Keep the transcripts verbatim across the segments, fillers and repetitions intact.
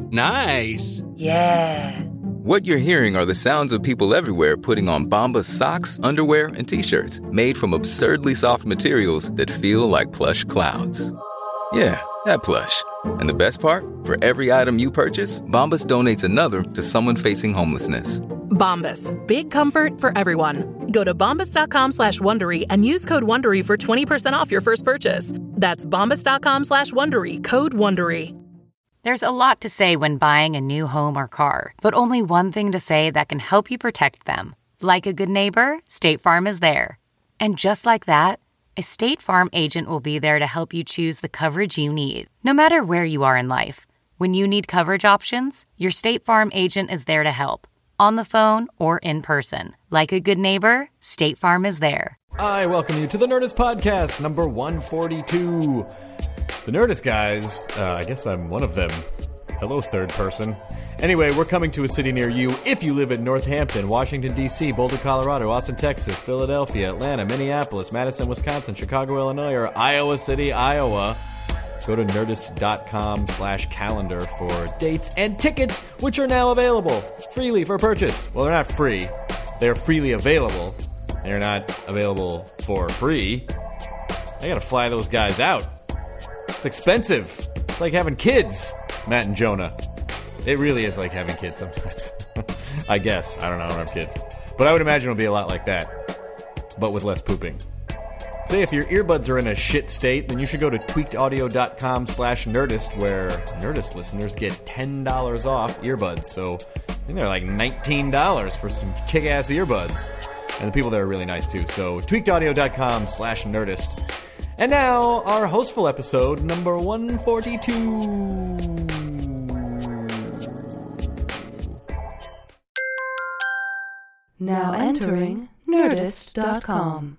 Nice. Yeah. What you're hearing are the sounds of people everywhere putting on Bombas socks, underwear, and T-shirts made from absurdly soft materials that feel like plush clouds. Yeah, that plush. And the best part? For every item you purchase, Bombas donates another to someone facing homelessness. Bombas. Big comfort for everyone. Go to bombas.com slash Wondery and use code Wondery for twenty percent off your first purchase. That's bombas.com slash Wondery. Code Wondery. There's a lot to say when buying a new home or car, but only one thing to say that can help you protect them. Like a good neighbor, State Farm is there. And just like that, a State Farm agent will be there to help you choose the coverage you need, no matter where you are in life. When you need coverage options, your State Farm agent is there to help, on the phone or in person. Like a good neighbor, State Farm is there. I welcome you to the Nerdist Podcast, number one forty-two. The Nerdist guys, uh, I guess I'm one of them. Hello, third person. Anyway, we're coming to a city near you if you live in Northampton, Washington, D C, Boulder, Colorado, Austin, Texas, Philadelphia, Atlanta, Minneapolis, Madison, Wisconsin, Chicago, Illinois, or Iowa City, Iowa. Go to nerdist.com slash calendar for dates and tickets, which are now available freely for purchase. Well, they're not free. They're freely available. They're not available for free. I gotta fly those guys out. It's expensive. It's like having kids, Matt and Jonah. It really is like having kids sometimes. I guess. I don't know. I don't have kids. But I would imagine it'll be a lot like that, but with less pooping. Say if your earbuds are in a shit state, then you should go to tweakedaudio.com slash nerdist, where Nerdist listeners get ten dollars off earbuds. So I think they're like nineteen dollars for some kick-ass earbuds. And the people there are really nice, too. So tweakedaudio.com slash nerdist. And now, our hostful episode, number one forty-two. Now entering nerdist dot com.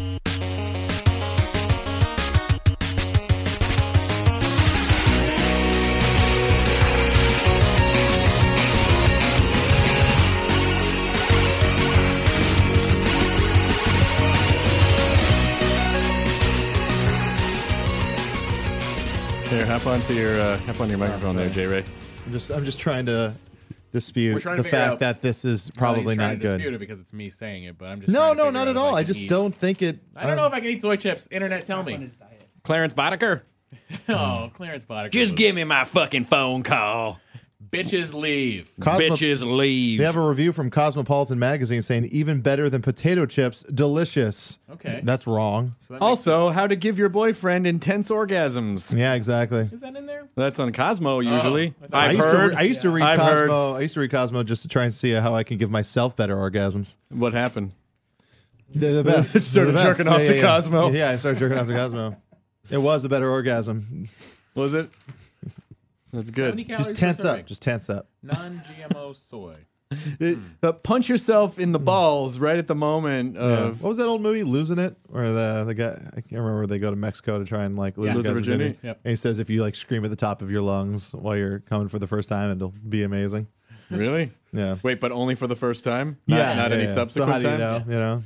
Here, hop onto your uh, hop on your microphone there, J. Ray. I'm just I'm just trying to dispute trying the to fact out, that this is probably well, not to good. Dispute it because it's me saying it, but I'm just no, no, to not at all. I, I just eat. don't think it. I don't know if I can eat soy chips. Internet, tell me. Clarence Boddicker. oh, Clarence Boddicker. Just give me my fucking phone call. Bitches leave. Cosmo- Bitches leave. We have a review from Cosmopolitan Magazine saying even better than potato chips, delicious. Okay. That's wrong. So that Also, how to give your boyfriend intense orgasms. Yeah, exactly. Is that in there? That's on Cosmo usually. Oh, I I've used, heard. to, I used to read I've Cosmo. I used to read Cosmo just to try and see how I can give myself better orgasms. What happened? They're the best. Started They're the best. jerking off yeah, to yeah, Cosmo. Yeah, I started jerking off to Cosmo. It was a better orgasm. Was it? That's How good. many calories Just per tense serving? up. Just tense up. Non-G M O soy. It, but punch yourself in the balls right at the moment Yeah. of What was that old movie, Losing It? Where the the guy, I can't remember, where they go to Mexico to try and like lose Yeah. the Lose guy's their virginity? Yep. And he says if you like scream at the top of your lungs while you're coming for the first time, it'll be amazing. Really? Yeah. Wait, but only for the first time? Not, yeah. Not yeah, any yeah. subsequent So how do you time? know? You know.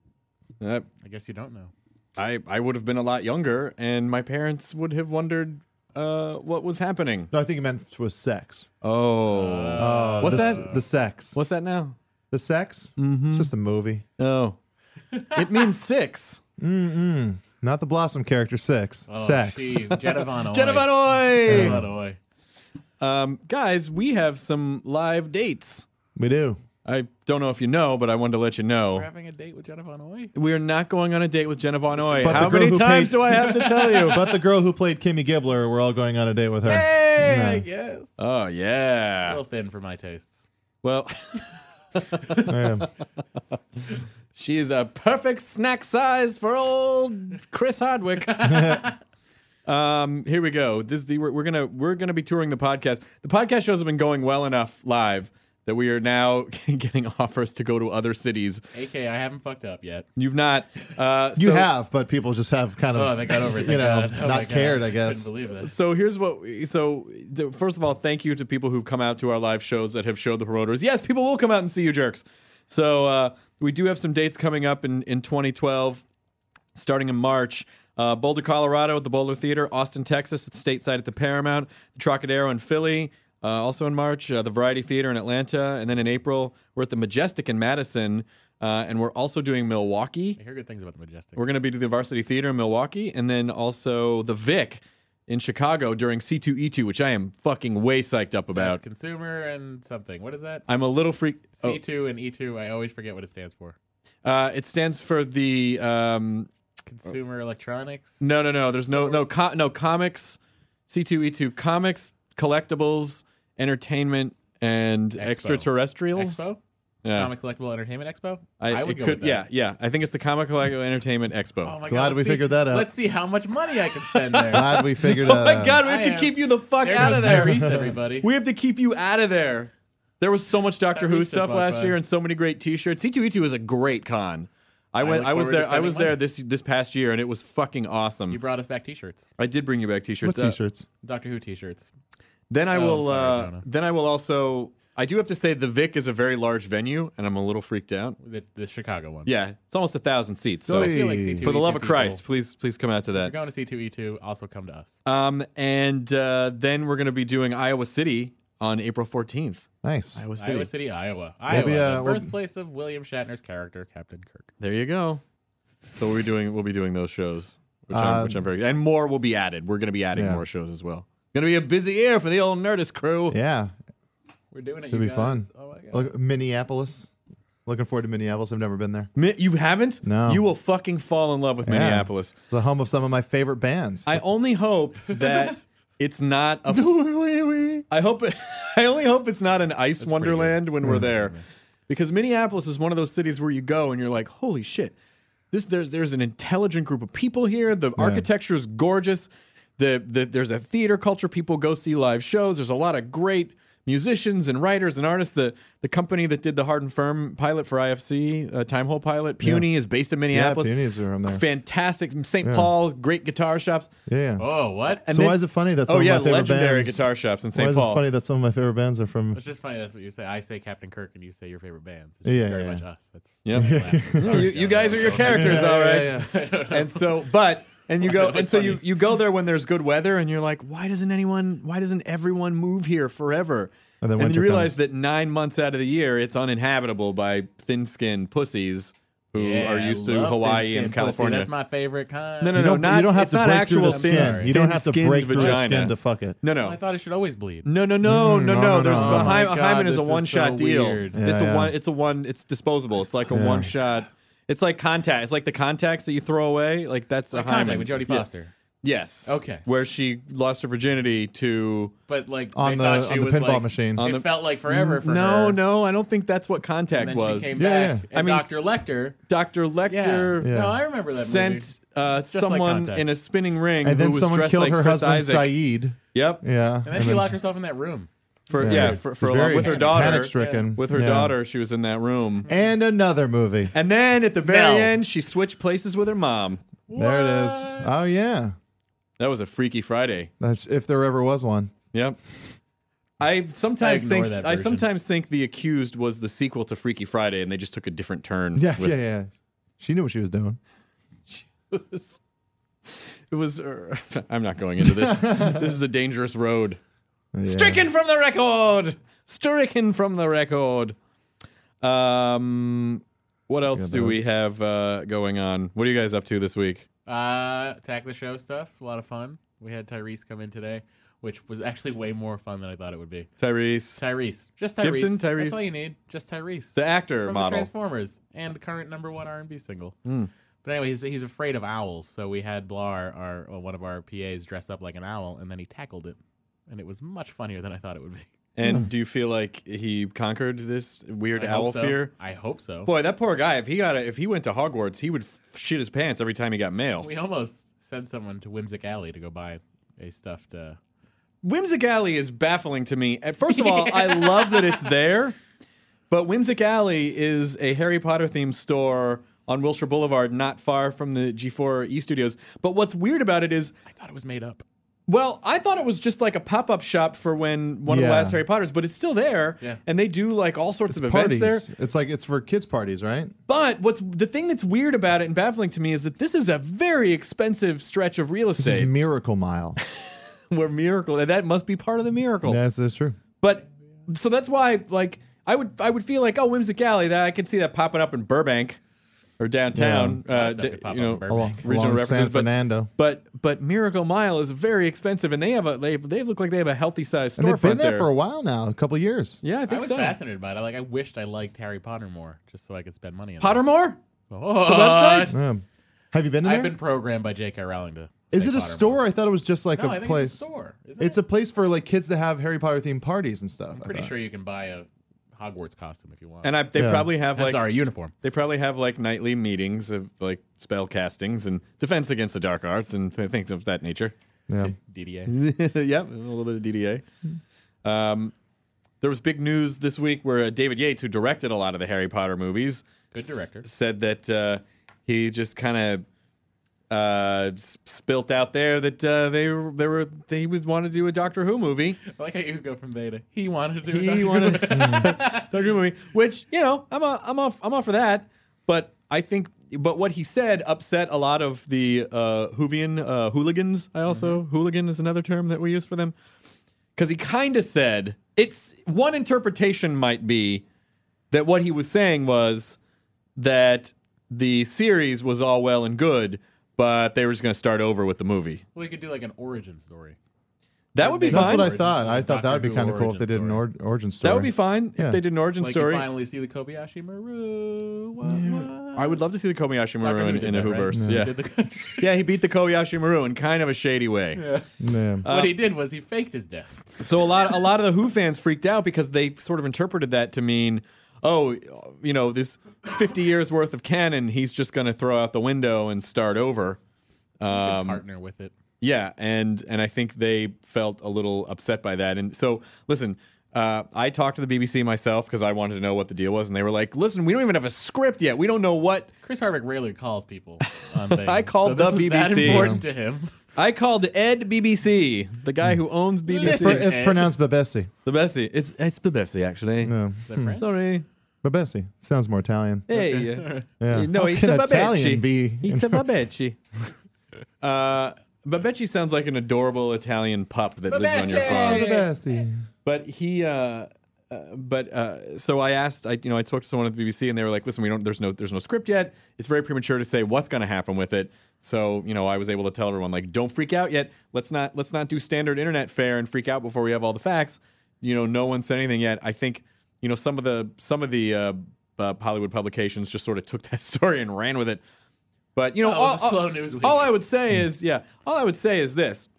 Uh, I guess you don't know. I, I would have been a lot younger, and my parents would have wondered uh, what was happening. No, I think it meant was sex. Oh. Oh, What's the, that? The sex. What's that now? The sex? Mm-hmm. It's just a movie. Oh. It means six. Mm-mm. Not the Blossom character six. Oh, sex. Gee, Jedivon Jedivon Oy. Oy! Um, guys, we have some live dates. We do. I don't know if you know, but I wanted to let you We're know. having a date with Jedivon Oy? We're not going on a date with Jenna Von Oy. But the How girl many who times played- do I have to tell you? But the girl who played Kimmy Gibbler, we're all going on a date with her. Hey, Yeah. I guess. Oh, yeah. A little thin for my tastes. Well, Yeah. she's a perfect snack size for old Chris Hardwick. um, here we go. This is the we're, we're gonna we're gonna be touring the podcast. The podcast shows have been going well enough live that we are now getting offers to go to other cities. A K, I haven't fucked up yet. You've not. Uh, You so- have, but people just have kind of, Oh, they got over it. you thank know, God. Oh, not my God. cared, I Couldn't guess. believe this. So here's what. We, so the, first of all, thank you to people who've come out to our live shows that have showed the promoters. Yes, people will come out and see you, jerks. So uh, we do have some dates coming up in, in twenty twelve, starting in March. Uh, Boulder, Colorado at the Boulder Theater. Austin, Texas at the Stateside at the Paramount. The Trocadero in Philly. Uh, also in March, uh, the Variety Theater in Atlanta. And then in April, we're at the Majestic in Madison. Uh, and we're also doing Milwaukee. I hear good things about the Majestic. We're going to be doing the Varsity Theater in Milwaukee. And then also the Vic in Chicago during C two E two, which I am fucking way psyched up about. That's consumer and something. What is that? I'm a little freak. C two and E two, I always forget what it stands for. Oh. Uh, it stands for the... Um, Consumer electronics? no, no, no. There's no no co- no comics. C two E two comics, collectibles, entertainment, and Expo. extraterrestrials. Expo? Yeah. Comic Collectible Entertainment Expo? I, I would it go could, with that. yeah, yeah. I think it's the Comic Collectible Entertainment Expo. Oh my Glad God, we let's see- figured that out. Let's see how much money I can spend there. Glad we figured Oh that my out. God, we have I to am- keep you the fuck There out goes of there. Tyrese, everybody. We have to keep you out of there. There was so much Doctor Tyrese Who just stuff walked last by. year and so many great T-shirts. C two E two is a great con. I went. look I was forward to there. I was spending there money. this this past year, and it was fucking awesome. You brought us back T-shirts. I did bring you back What T-shirts. Uh, t-shirts? Doctor Who T-shirts. Then I Oh, will. sorry, uh, Jonah. then I will also. I do have to say the Vic is a very large venue, and I'm a little freaked out. The, the Chicago one. Yeah, it's almost a thousand seats. So I feel like C two E two for the love of people- Christ, please, please come out to If you're that. going to C two E two, also come to us. Um, and uh, then we're going to be doing Iowa City on April fourteenth. Nice. Iowa City. Iowa City, Iowa. We'll Iowa, be, uh, the we'll- birthplace of William Shatner's character, Captain Kirk. There you go. So we'll be doing we'll be doing those shows, which, I'm, Uh, which I'm very and more will be added. We're going to be adding Yeah. more shows as well. Going to be a busy year for the old Nerdist crew. Yeah. We're doing it, Should you be guys. fun. Oh, my God. Look, Minneapolis. Looking forward to Minneapolis. I've never been there. Mi- You haven't? No. You will fucking fall in love with Yeah. Minneapolis. It's the home of some of my favorite bands. I only hope that it's not a. I hope it. I only hope it's not an ice pretty wonderland when Mm. we're there, because Minneapolis is one of those cities where you go and you're like, holy shit, this there's there's an intelligent group of people here. The architecture is gorgeous. The, the there's a theater culture. People go see live shows. There's a lot of great musicians and writers and artists. The the company that did the Hard and Firm pilot for I F C, uh, Time Hole pilot, Puny, is based in yeah, Minneapolis. Puny's are from there. Fantastic. Saint Yeah. Paul, great guitar shops. Yeah. yeah. Oh, what? And so then- why is it funny that some Oh of yeah, my favorite legendary bands, guitar shops in Why Saint is Paul. it funny that some of my favorite bands are from? It's just funny that's what you say. I say Captain Kirk and you say your favorite bands. It's Yeah, just very yeah. much us. That's Yep. you, you guys are your characters, all right. And so, but and you go, and so you you go there when there's good weather, and you're like, why doesn't anyone? Why doesn't everyone move here forever? And then And winter you realize comes. that nine months out of the year, it's uninhabitable by thin-skinned pussies who Yeah, are I used to love Hawaii thin-skinned and pussy. California. That's my favorite kind. No, no, You no, don't, not, you don't have it's to not break actual through the skin. thin, You don't have to thin-skinned break through the vagina. skin to fuck it. No, I no. thought it should always bleed. No, no, no, Mm, no, no, no. no, There's no. a, Oh hy- my a God, hymen is a this is one-shot so deal. weird. It's Yeah, a yeah. one. It's a one. It's disposable. It's like a Yeah. one-shot. It's like contact. It's like the contacts that you throw away. Like that's Like a hymen. Contact with Jodie Yeah. Foster. Yes. Okay. Where she lost her virginity to But like On they the- thought she on the was pinball like, machine. On It the- felt like forever for no, her. no. I don't think that's what contact And then was. she came Yeah, back. yeah. And I mean- Doctor Lecter. Doctor Yeah. Lecter Yeah. No, I remember that movie. sent uh, just like someone Contact. in a spinning ring And then who was someone dressed killed like her Chris husband Isaac. Saeed. Yep. Yeah. And then she locked herself in that room. For Yeah. yeah, for, for a Very lot, with her daughter. panic-stricken. With her Yeah. daughter, she was in that room. And another movie. And then at the very Mel. end, she switched places with her mom. There it is. Oh yeah. That was a Freaky Friday. That's if there ever was one. Yep. I sometimes I ignore think that I version. sometimes think The Accused was the sequel to Freaky Friday, and they just took a different turn. Yeah, with- yeah, yeah. She knew what she was doing. It was. It was uh, I'm not going into this. This is a dangerous road. Yeah. Stricken from the record. Stricken from the record. Um, what else Yeah, do that we have uh, going on? What are you guys up to this week? Uh, Attack the Show stuff. A lot of fun. We had Tyrese come in today, which was actually way more fun than I thought it would be. Tyrese, Tyrese. Just Tyrese. Gibson, Tyrese. That's all you need. Just Tyrese. the actor From model. the Transformers and the current number one R and B single. Mm. But anyway, he's, he's afraid of owls, so we had Blar, our uh, one of our P As, dress up like an owl, and then he tackled it, and it was much funnier than I thought it would be. And do you feel like he conquered this weird I owl hope so. fear? I hope so. Boy, that poor guy. If he got a, if he went to Hogwarts, he would f- shit his pants every time he got mail. We almost sent someone to Whimsic Alley to go buy a stuffed. Uh, Whimsic Alley is baffling to me. Uh, First of all, I love that it's there, but Whimsic Alley is a Harry Potter themed store on Wilshire Boulevard, not far from the G four E studios. But what's weird about it is, I thought it was made up. well, I thought it was just like a pop up shop for when one of the Yeah. last Harry Potters, but it's still there, Yeah. and they do like all sorts It's of parties. events there. It's like it's for kids' parties, right? But what's the thing that's weird about it and baffling to me is that this is a very expensive stretch of real This is estate. Miracle Mile. Where miracle that must be part of the miracle. Yes, that's true. but so that's why, like, I would I would feel like, oh, Whimsic Alley, that I could see that popping up in Burbank or downtown. Yeah. Uh, Stuff d- could pop you up know, in Burbank. regional Along references, San but, Fernando. but but Miracle Mile is very expensive, and they have a they they look like they have a healthy sized And they've been storefront there for a while now, a couple of years. Yeah, I I think was so. fascinated by it. Like, I wished I liked Harry Potter more, just so I could spend money on Pottermore, it. Oh, the website. Yeah. Have you been in there? I've been programmed by J K. Rowling to. Is say it a Pottermore. store? I thought it was just like No, a I think place. it's a store. Isn't It's it? a place for like kids to have Harry Potter themed parties and stuff. I'm I pretty thought. sure you can buy a Hogwarts costume if you want. And I, they Yeah. probably have I'm like sorry, uniform. they probably have like nightly meetings of like spell castings and defense against the dark arts and things of that nature. Yeah. D D A. Yep, a little bit of D D A. Um, there was big news this week where uh, David Yates, who directed a lot of the Harry Potter movies, Good director. s- said that uh, he just kind of uh, s- spilt out there that uh, they were, they were they was wanted to do a Doctor Who movie. I like how you go from there to he wanted to do. He Doctor wanted Who. Doctor Who movie, which you know I'm a, I'm off I'm off for that. But I think, but what he said upset a lot of the uh, Whovian uh, hooligans. I also Mm-hmm. hooligan is another term that we use for them, because he kind of said it's one interpretation might be that what he was saying was that the series was all well and good, but they were just going to start over with the movie. Well, you could do like an origin story. That would be That's fine. what I Origin- thought. I thought that would be Doctor Who kind of cool if they origin did an story. or- origin story. That would be fine Yeah. if they did an origin Like story. you finally see the Kobayashi Maru. What, what? I would love to see the Kobayashi Doctor Maru Who in, did in the that, right? Whoverse. Yeah. Yeah. Did the- Yeah, he beat the Kobayashi Maru in kind of a shady way. Yeah. Yeah. what he did was he faked his death. So a lot, a lot of the Who fans freaked out because they sort of interpreted that to mean, oh, you know, this fifty years worth of canon, he's just going to throw out the window and start over. You could Um, partner with it. yeah, and and I think they felt a little upset by that. And so, listen, uh, I talked to the B B C myself because I wanted to know what the deal was, and they were like, "Listen, we don't even have a script yet. We don't know what." Chris Hardwick rarely calls people on things. I called so this the was B B that C. important to him. I called Ed B B C, the guy who owns B B It's, C. pr- it's pronounced Babessi. The Bessie. It's it's the Bessie, actually. No. Is that French? Sorry. Babessi. Sounds more Italian. Hey. Yeah. No, How it's can a Italian Babecci. be? It's a Babecci. uh, Babecci sounds like an adorable Italian pup that lives on your farm. Babessi. But he, uh, uh, but uh, so I asked, I you know, I talked to someone at the B B C, and they were like, "Listen, we don't. There's no, there's no script yet. It's very premature to say what's going to happen with it." So you know, I was able to tell everyone, like, "Don't freak out yet. Let's not, let's not do standard internet fare and freak out before we have all the facts." You know, no one said anything yet. I think, you know, some of the, some of the uh, uh, Hollywood publications just sort of took that story and ran with it. But you know, Oh, it all, was a slow news week. all I would say is, yeah, all I would say is this.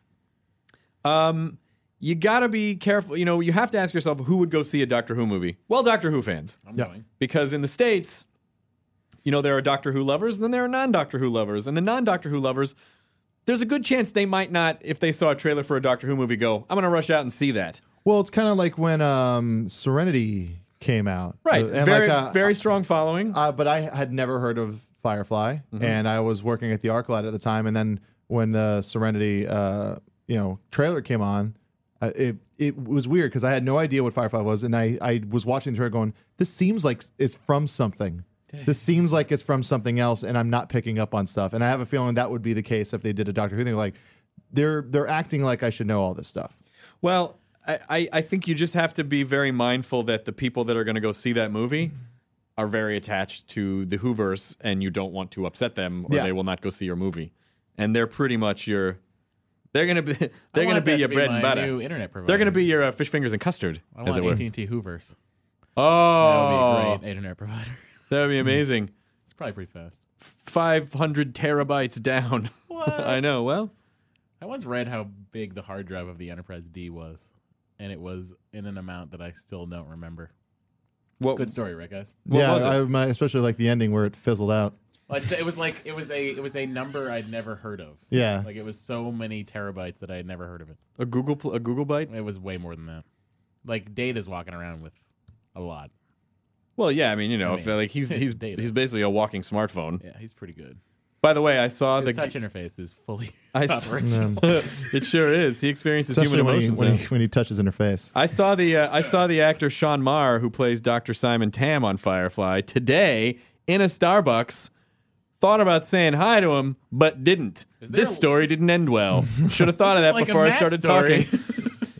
Um, you gotta be careful. You know, you have to ask yourself who would go see a Doctor Who movie. Well, Doctor Who fans, I'm going. because in the States, you know, there are Doctor Who lovers, and then there are non-Doctor Who lovers, and the non-Doctor Who lovers, there's a good chance they might not, if they saw a trailer for a Doctor Who movie, go, "I'm gonna rush out and see that." Well, it's kind of like when um, Serenity came out. Right, Uh, and very, like, uh, very strong following. Uh, but I had never heard of Firefly, Mm-hmm. and I was working at the ArcLight at the time. And then when the Serenity, uh, you know, trailer came on, uh, it it was weird because I had no idea what Firefly was, and I I was watching the trailer going, "This seems like it's from something. This seems like it's from something else," and I'm not picking up on stuff. And I have a feeling that would be the case if they did a Doctor Who thing. Like they're they're acting like I should know all this stuff. Well, I, I, I think you just have to be very mindful that the people that are going to go see that movie are very attached to the Whoverse, and you don't want to upset them, or Yeah. they will not go see your movie. And they're pretty much your, they're going to be, they're I going to want be that your to bread my and butter. New internet provider. They're going to be your uh, fish fingers and custard, I as want it were. A T and T Hoovers. Oh, That would be a great internet provider. that would be amazing. It's probably pretty fast. five hundred terabytes down. What? I know. Well, I once read how big the hard drive of the Enterprise D was, and it was in an amount that I still don't remember. what? Good story, right, guys? What yeah, was it? I, my, especially like the ending where it fizzled out. Well, It was like it was a it was a number I'd never heard of. Yeah. Like it was so many terabytes that I had never heard of it. A Google, pl- a Google Byte? It was way more than that. Like Data's walking around with a lot. Well, yeah. I mean, you know, I if, mean, like he's he's data. he's basically a walking smartphone. Yeah, he's pretty good. By the way, I saw His the touch interface is fully I s- operational. it sure is. He experiences Especially human when he, emotions. when, now. he, when he touches in her face. I saw the uh, I saw the actor Sean Marr, who plays Doctor Simon Tam on Firefly, today in a Starbucks. Thought about saying hi to him, but didn't. Is there This a- story didn't end well. Should have thought of that Like a before I Matt started story. talking.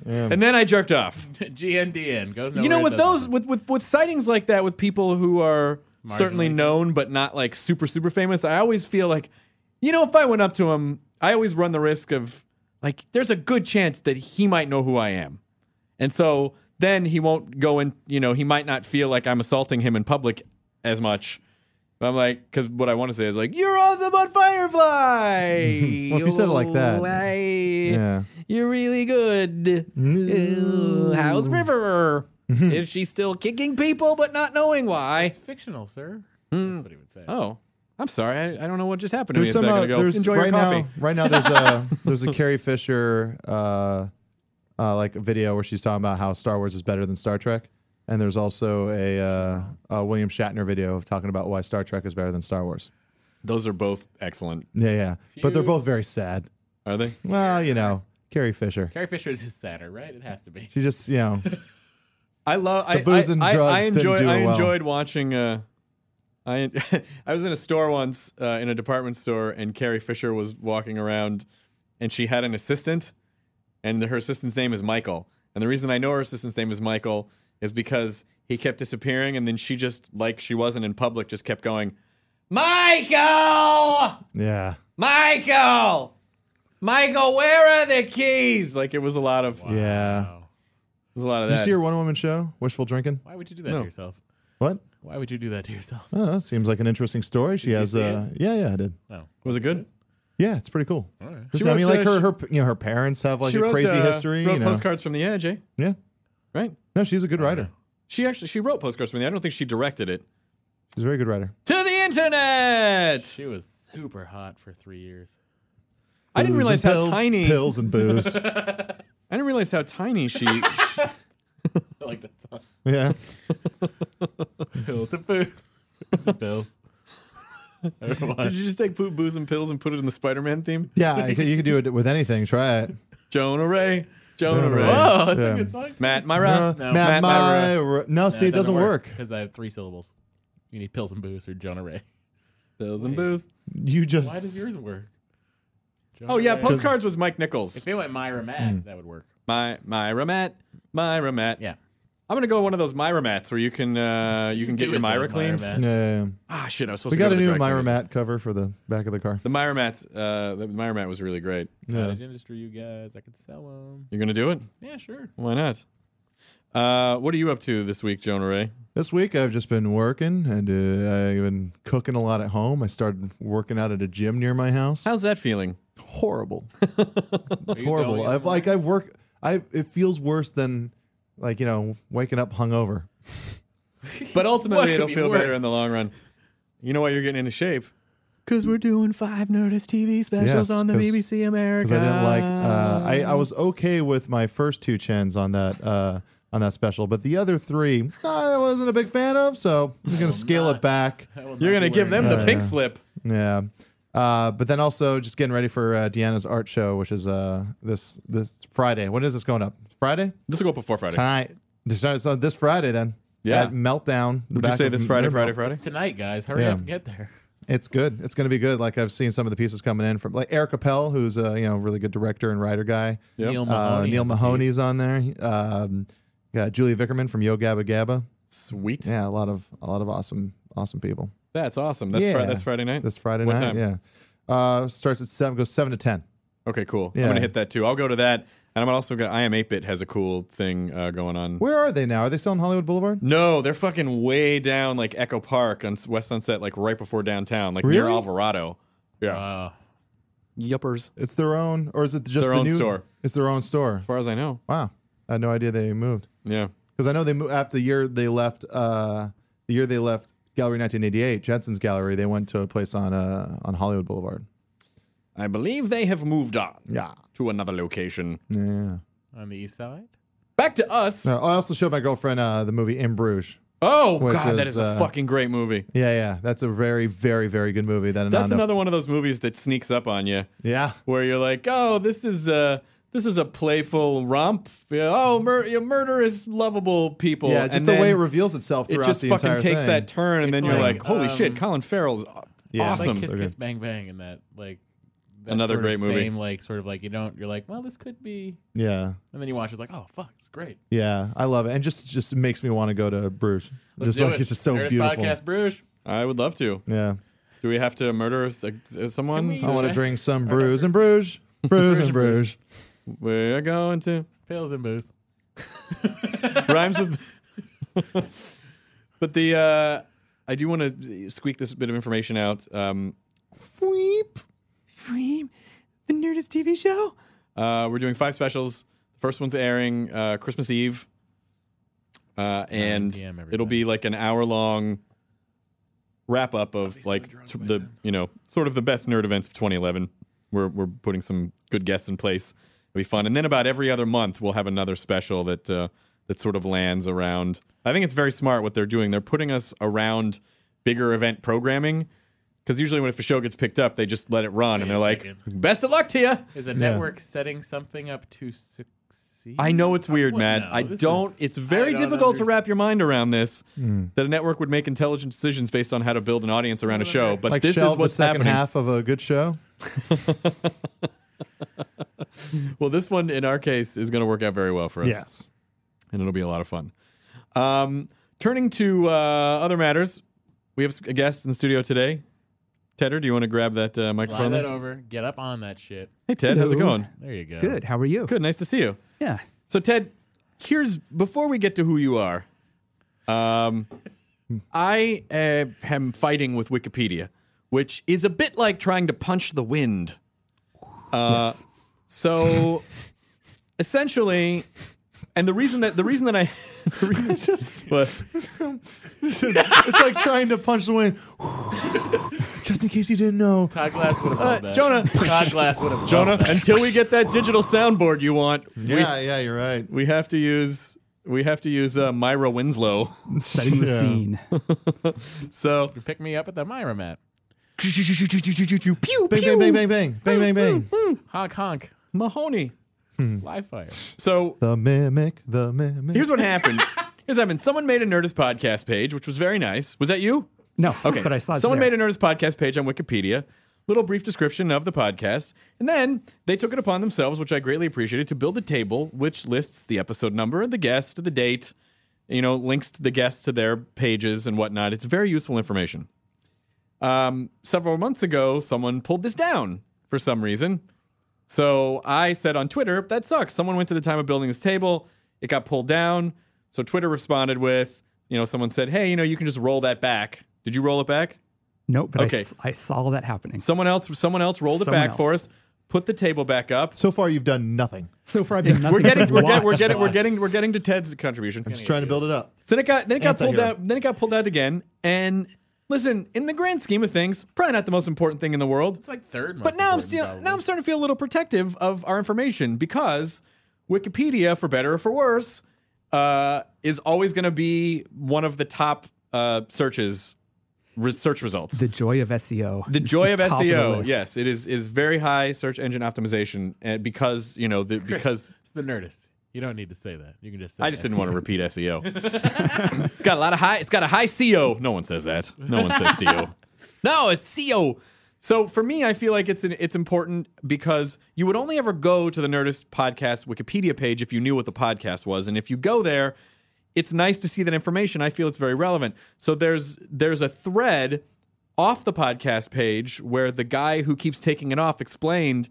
and then I jerked off. G N D N goes. You know, nowhere, with doesn't those, it? with, with with sightings like that, with people who are certainly Marginally. known but not like super super famous, I always feel like, you know, if I went up to him, I always run the risk of like, there's a good chance that he might know who I am, and so then he won't go in. You know, he might not feel like I'm assaulting him in public as much. I'm like, because what I want to say is like, you're awesome on Firefly. Well, if you said it like that, Oh, I- yeah. You're really good. Ooh, how's River? Mm-hmm. Is she still kicking people but not knowing why? It's fictional, sir. That's what he would say. Oh, I'm sorry. I, I don't know what just happened to There's me a some. second Uh, ago. there's Enjoy right your coffee. now. Right now, there's a there's a Carrie Fisher uh, uh, like a video where she's talking about how Star Wars is better than Star Trek, and there's also a, uh, a William Shatner video talking about why Star Trek is better than Star Wars. Those are both excellent. Yeah, yeah, but they're Phew. both very sad. Are they? Well, you know, Carrie Fisher. Carrie Fisher is his sadder, right? It has to be. She just, you know, I love. I, booze I, and I, drugs I didn't enjoyed. do I well. enjoyed watching. Uh, I I was in a store once uh, in a department store, and Carrie Fisher was walking around, and she had an assistant, and her assistant's name is Michael. And the reason I know her assistant's name is Michael is because he kept disappearing, and then she just, like she wasn't in public, just kept going, Michael, yeah. Michael, Michael, where are the keys? Like it was a lot of, it Yeah. Wow. was a lot of Did that. you see her one woman show, Wishful Drinking? Why would you do that No. to yourself? What? Why would you do that to yourself? I don't know. Seems like an interesting story. She Did you has. see Uh, yeah, yeah, I did. No. Was it good? Yeah, it's pretty cool. All right. Just, She I mean, wrote, like uh, her, her, you know, her parents have like she a wrote, crazy uh, history. Wrote you know, postcards from the edge, eh? yeah. Right? No, she's a good writer. She actually she wrote postcards from the. I don't think she directed it. She's a very good writer. To the internet. She was super hot for three years. I didn't Booze realize and how pills, tiny. pills and booze. I didn't realize how tiny she. she I like that song. yeah. Pills and booze. Pills. did you just take poop, booze, and pills and put it in the Spider-Man theme? Yeah, you could, you could do it with anything. Try it. Jonah Ray. Jonah Jonah Ray. Ray. Whoa, that's Yeah. a good song. Matt Myra. Uh, No. Matt Matt Myra. Myra. No, see, it doesn't work. Because I have three syllables. You need pills and booze or Jonah Ray. Pills and booze. You just. Why does yours work? Jonah Oh yeah, Ray. postcards was Mike Nichols. If it went Myra Matt, that would work. My Myra Matt. Myra Matt. Yeah. I'm gonna go one of those Myra Mats where you can uh, you can get Do your it, Myra those cleaned. Myra Matts. Yeah, yeah, yeah. Ah shit, I was supposed We to go got to a the new dry Myra cleaners. Matt cover for the back of the car. The Myra Mats. Uh, the Myra Mat was really great. Yeah. Cottage industry, you guys. I could sell them. You're gonna do it? Yeah, sure. Why not? Uh, what are you up to this week, Jonah Ray? This week I've just been working and uh, I've been cooking a lot at home. I started working out at a gym near my house. How's that feeling? Horrible. Are It's you horrible. going I've like every I've worked. I it feels worse than like you know waking up hungover. But What ultimately, could it'll be feel better worse? in the long run. You know why you're getting into shape? Because we're doing five Nerdist T V specials Yes, on the 'cause- B B C America. Because I didn't like. Uh, I I was okay with my first two chins on that uh, on that special, but the other three I wasn't a big fan of. So I'm gonna scale not. it back. I will You're not going to be give them wearing the Uh, pink yeah. slip. Yeah. Uh, but then also just getting ready for uh, Deanna's art show, which is uh, this this Friday. When is this going up? Friday? This will go up before Friday. Tonight. This, so this Friday then. Yeah. At Meltdown. the Would you back say of this Friday, Mirabel. Friday, Friday? It's tonight, guys. Hurry Yeah. up and get there. It's good. It's going to be good. Like I've seen some of the pieces coming in from like Eric Appel, who's a you know really good director and writer guy. Yep. Neil Uh, Mahoney. Neil has a Mahoney's piece. on there. Um, got Julie Vickerman from Yo Gabba Gabba. Sweet. Yeah, a lot of a lot of awesome awesome people. That's awesome. That's, Yeah. Fri- that's Friday night? This Friday What night. time? Yeah. Uh, starts at seven. Goes seven to ten. Okay, cool. Yeah. I'm going to hit that too. I'll go to that. And I'm also going I Am eight bit has a cool thing uh, going on. Where are they now? Are they still on Hollywood Boulevard? No, they're fucking way down like Echo Park on S- West Sunset, like right before downtown, like near Really? Alvarado. Yeah. Wow. Yuppers. It's their own, or is it just Their the own new store. It's their own store. As far as I know. Wow, I had no idea they moved. Yeah. Because I know they moved after the year they left. Uh, the year they left Gallery nineteen eighty-eight, Jensen's Gallery. They went to a place on uh, on Hollywood Boulevard. I believe they have moved on Yeah, to another location. yeah. On the east side? Back to us. No, I also showed my girlfriend uh, the movie In Bruges. Oh, Which God, that is, is a uh, fucking great movie. Yeah, yeah, that's a very, very, very good movie. That That's Ananda- another one of those movies that sneaks up on you, Yeah, where you're like, oh, this is a this is a playful romp. Yeah, oh, mur- you murderous, lovable people. yeah. Just and the then way it reveals itself it throughout just the fucking entire takes thing. that turn, and It's then you're like, like, holy um, shit, Colin Farrell's Yeah. awesome. Like Kiss Okay. Kiss Bang Bang and that. Like, that Another sort great of movie. Same, like sort of like you don't. You're like, well, this could be, Yeah. and then you watch. It's like, oh fuck, it's great. Yeah, I love it, and just just makes me want to go to Bruges. Let's just do like it. it's just so Nerdist beautiful. Podcast Bruges. I would love to. Yeah, Do we have to murder s- uh, someone? Can we- I want to Okay. drink some Bruges and Bruges, Bruges and Bruges. We're going to Pills and booze. rhymes with. But the uh, I do want to squeak this bit of information out. Um, Weep, Weep, the Nerdist T V show. Uh, we're doing five specials. The first one's airing uh, Christmas Eve, uh, and p m every it'll night. be like an hour long wrap up of like t- the you know sort of the best nerd events of twenty eleven. We're we're putting some good guests in place. It'll be fun, and then about every other month we'll have another special that uh, that sort of lands around. I think it's very smart what they're doing. They're putting us around bigger event programming. Because usually when if a show gets picked up, they just let it run, Wait and a they're like, second. best of luck to you. Is a Yeah. network setting something up to succeed? I know it's weird, What? Matt. No, I this don't. is- It's very I don't difficult to understand. wrap your mind around this. That a network would make intelligent decisions based on how to build an audience around a show. But like this shelve is what's the second happening. half of a good show. Well, this one in our case is going to work out very well for us. Yes. And it'll be a lot of fun. Um, turning to uh, other matters, we have a guest in the studio today. Tedder, do you want to grab that uh, Slide microphone? that there? over. Get up on that shit. Hey, Ted, how's it Hello. going? There you go. Good. How are you? Good, nice to see you. Yeah. So, Ted, here's before we get to who you are, um, I uh, am fighting with Wikipedia, which is a bit like trying to punch the wind. Uh, Yes. So, essentially, and the reason that the reason that I, the reason, what? It's like trying to punch the wind. Just in case you didn't know. Todd Glass would have Uh, loved that. Jonah, Todd Glass would have Jonah, loved that. until we get that digital soundboard you want, Yeah, yeah, you're right. we we have to use we have to use uh, Myra Winslow. Setting the Yeah. scene. So. You pick me up at the Myra mat. Pew, Bang, pew. bang, bang, bang, bang, bang, bang, bang. Honk honk. Mahoney. Live fire. So The mimic, the mimic. here's what happened. Here's what happened. Someone made a Nerdist podcast page, which was very nice. Was that you? No. Okay. But I saw it Someone there. made a Nerdist podcast page on Wikipedia. Little brief description of the podcast. And then they took it upon themselves, which I greatly appreciated, to build a table which lists the episode number, the guest, the date, you know, links to the guests to their pages and whatnot. It's very useful information. Um, several months ago, someone pulled this down for some reason. So I said on Twitter, that sucks. Someone went to the time of building this table. It got pulled down. So Twitter responded with, you know, someone said, hey, you know, you can just roll that back. Did you roll it back? Nope. But Okay. I s- I, saw that happening. Someone else, someone else rolled it Someone back for else. us. Put the table back up. So far, you've done nothing. So far, I've been nothing We're getting, but we're, get, we're watch. getting, we're getting, we're getting to Ted's contribution. I'm just trying to build it up. So then it got, then it got pulled Anti-hero. out. Then it got pulled out again. And listen, in the grand scheme of things, probably not the most important thing in the world. It's like third most But now I'm important, still probably. now I'm starting to feel a little protective of our information because Wikipedia, for better or for worse, uh, is always going to be one of the top uh, searches, re- search results. The joy of S E O. The It's joy of top the S E O, list. yes, it is is very high search engine optimization, and because you know the, Chris, because it's the Nerdist. You don't need to say that. You can just say I just didn't S E O. want to repeat S E O. It's got a lot of high. It's got a high C O. No one says that. No one says C O. No, it's C O. So for me, I feel like it's an, it's important because you would only ever go to the Nerdist podcast Wikipedia page if you knew what the podcast was, and if you go there, it's nice to see that information. I feel it's very relevant. So there's there's a thread off the podcast page where the guy who keeps taking it off explained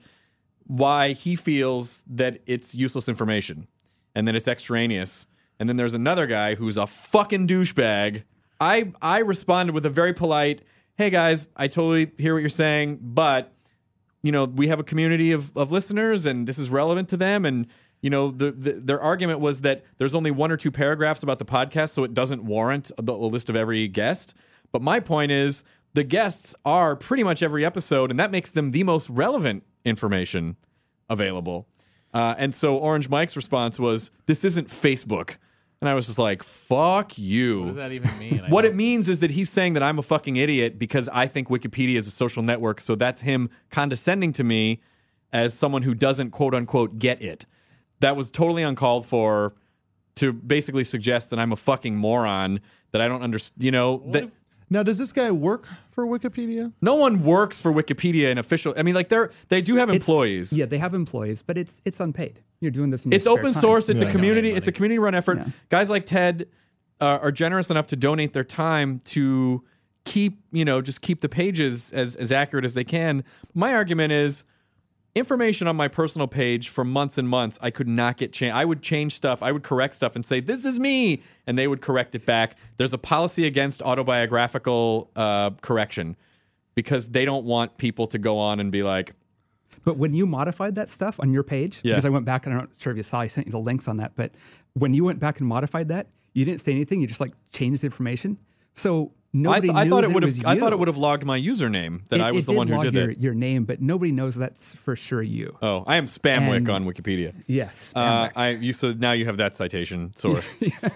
why he feels that it's useless information and that it's extraneous. And then there's another guy who's a fucking douchebag. I I responded with a very polite, hey guys, I totally hear what you're saying, but you know, we have a community of, of listeners and this is relevant to them. And you know, the, the their argument was that there's only one or two paragraphs about the podcast, so it doesn't warrant a, a list of every guest. But my point is the guests are pretty much every episode, and that makes them the most relevant information available. Uh, and so Orange Mike's response was, this isn't Facebook. And I was just like, fuck you. What does that even mean? I What don't- it means is that he's saying that I'm a fucking idiot because I think Wikipedia is a social network. So that's him condescending to me as someone who doesn't, quote unquote, get it. That was totally uncalled for, to basically suggest that I'm a fucking moron, that I don't understand, you know. What That, if- Now, does this guy work for Wikipedia? No one works for Wikipedia in official. I mean, like they're they do have It's- employees. Yeah, they have employees, but it's it's unpaid. You're doing this in your It's spare open time. source. It's Yeah. a community. Donate It's a money. community run effort. Yeah. Guys like Ted uh, are generous enough to donate their time to keep you know just keep the pages as as accurate as they can. My argument is information on my personal page for months and months I could not get changed. I would change stuff. I would correct stuff and say this is me, and they would correct it back. There's a policy against autobiographical uh, correction because they don't want people to go on and be like, But when you modified that stuff on your page, Yeah. because I went back and I'm not sure if you saw, I sent you the links on that. But when you went back and modified that, you didn't say anything. You just like changed the information. So I, nobody th- I knew thought it that would was have. I thought you. it would have logged my username that It- I was it the did one who log did your, it. your name, but nobody knows that's for sure you. Oh, I am Spamwick And- on Wikipedia. Yes. Uh, I you so now you have that citation source.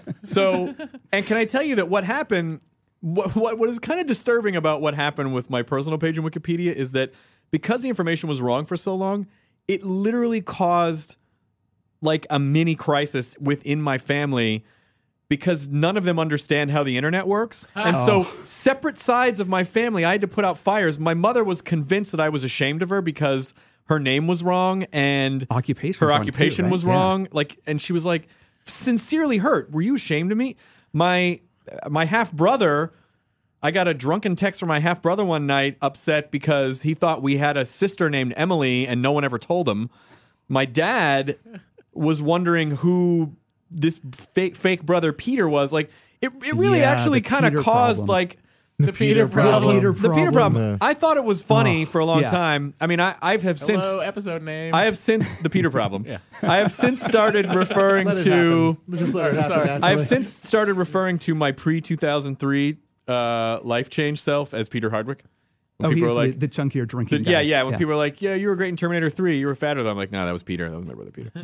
So, and can I tell you that what happened? What what what is kind of disturbing about what happened with my personal page in Wikipedia is that because the information was wrong for so long, it literally caused like a mini crisis within my family. Because none of them understand how the internet works. And so separate sides of my family, I had to put out fires. My mother was convinced that I was ashamed of her because her name was wrong and Occupation her was wrong occupation too, right? was Yeah. wrong. Like, and she was like sincerely hurt. Were you ashamed of me? My my half brother, I got a drunken text from my half brother one night, upset because he thought we had a sister named Emily and no one ever told him. My dad was wondering who this fake fake brother Peter was. Like it, it really Yeah, actually the kind of Peter caused problem. like The Peter problem. Peter the Peter problem. Yeah. I thought it was funny Oh, for a long yeah. time. I mean, I I have since Hello, episode name. I have since the Peter problem. Yeah. I have since started referring Let it to. happen. Just let it happen Sorry. naturally. I have since started referring to my pre two thousand three uh, life change self as Peter Hardwick. When Oh, people he's are like, the, the chunkier drinking the- guy. yeah, yeah. When people are like, "Yeah, you were great in Terminator three. You were fatter." I'm like, "No, that was Peter. That was my brother Peter."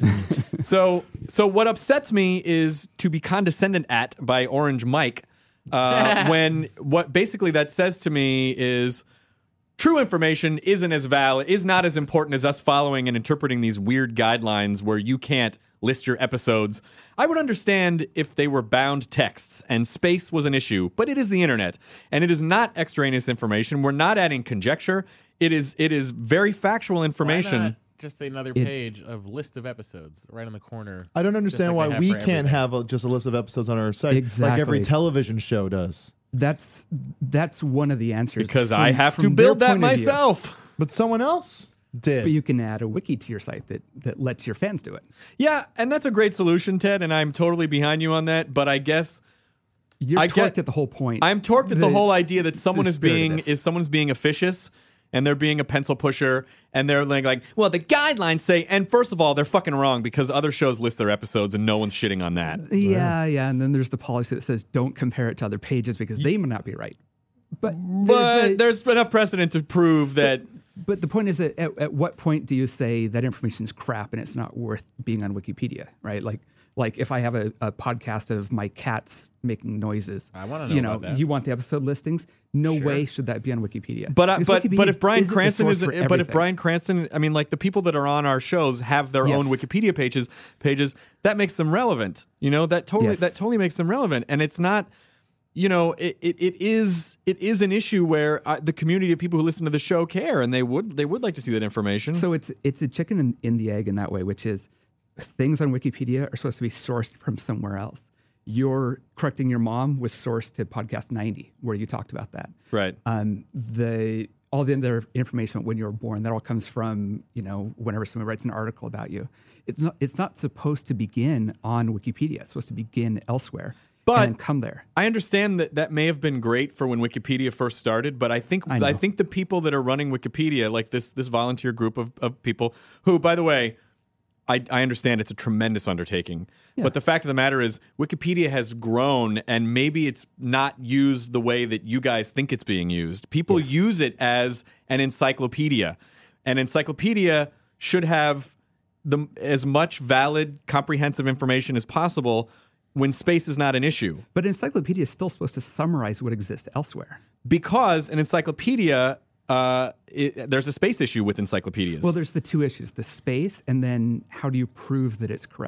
so, so what upsets me is to be condescended at by Orange Mike. Uh, when what basically that says to me is true information isn't as valid, is not as important as us following and interpreting these weird guidelines where you can't list your episodes. I would understand if they were bound texts and space was an issue, but it is the internet and it is not extraneous information. We're not adding conjecture. It is it is very factual Why information. not just another It- page of list of episodes right in the corner. I don't understand like they why have we for can't everything. have a, just a list of episodes on our site, like every Exactly. television show does. That's that's one of the answers. Because from- I have to from their build that point of view. myself. But someone else did. But you can add a wiki to your site that, that lets your fans do it. Yeah, and that's a great solution, Ted, and I'm totally behind you on that. But I guess You're I torqued get- at the whole point. I'm torqued at the, The- whole idea that someone the is spirit of being this. is someone's being officious and they're being a pencil pusher and they're like, like, well, the guidelines say, and first of all, they're fucking wrong because other shows list their episodes and no one's shitting on that. Yeah, yeah. And then there's the policy that says don't compare it to other pages because they may not be right. But But there's a- there's enough precedent to prove that. But the point is that at, at what point do you say that information is crap and it's not worth being on Wikipedia, right? Like, like if I have a, a podcast of my cats making noises, I wanna know you know, about that. you want the episode listings. No Sure. way should that be on Wikipedia. But uh, Because but Wikipedia but if Brian isn't the Cranston source is for but if everything. Brian Cranston, I mean, like the people that are on our shows have their own Yes. Wikipedia pages. Pages that makes them relevant. You know that totally Yes. that totally makes them relevant, and it's not. You know, it, it, it is it is an issue where uh, the community of people who listen to the show care, and they would they would like to see that information. So it's it's a chicken in, in the egg in that way, which is things on Wikipedia are supposed to be sourced from somewhere else. You're correcting your mom was sourced to podcast ninety, where you talked about that. right. Um, the all the other information when you were born, that all comes from, you know, whenever someone writes an article about you. It's not it's not supposed to begin on Wikipedia. It's supposed to begin elsewhere. But- and then come there. I understand that that may have been great for when Wikipedia first started, but I think I I, know. think the people that are running Wikipedia, like this this volunteer group of, of people, who, by the way, I, I understand it's a tremendous undertaking. Yeah. But the fact of the matter is, Wikipedia has grown, and maybe it's not used the way that you guys think it's being used. People use it as an encyclopedia. An encyclopedia should have the as much valid, comprehensive information as possible when space is not an issue. But an encyclopedia is still supposed to summarize what exists elsewhere. Because an encyclopedia, uh, it, there's a space issue with encyclopedias. Well, there's the two issues, the space, and then how do you prove that it's correct?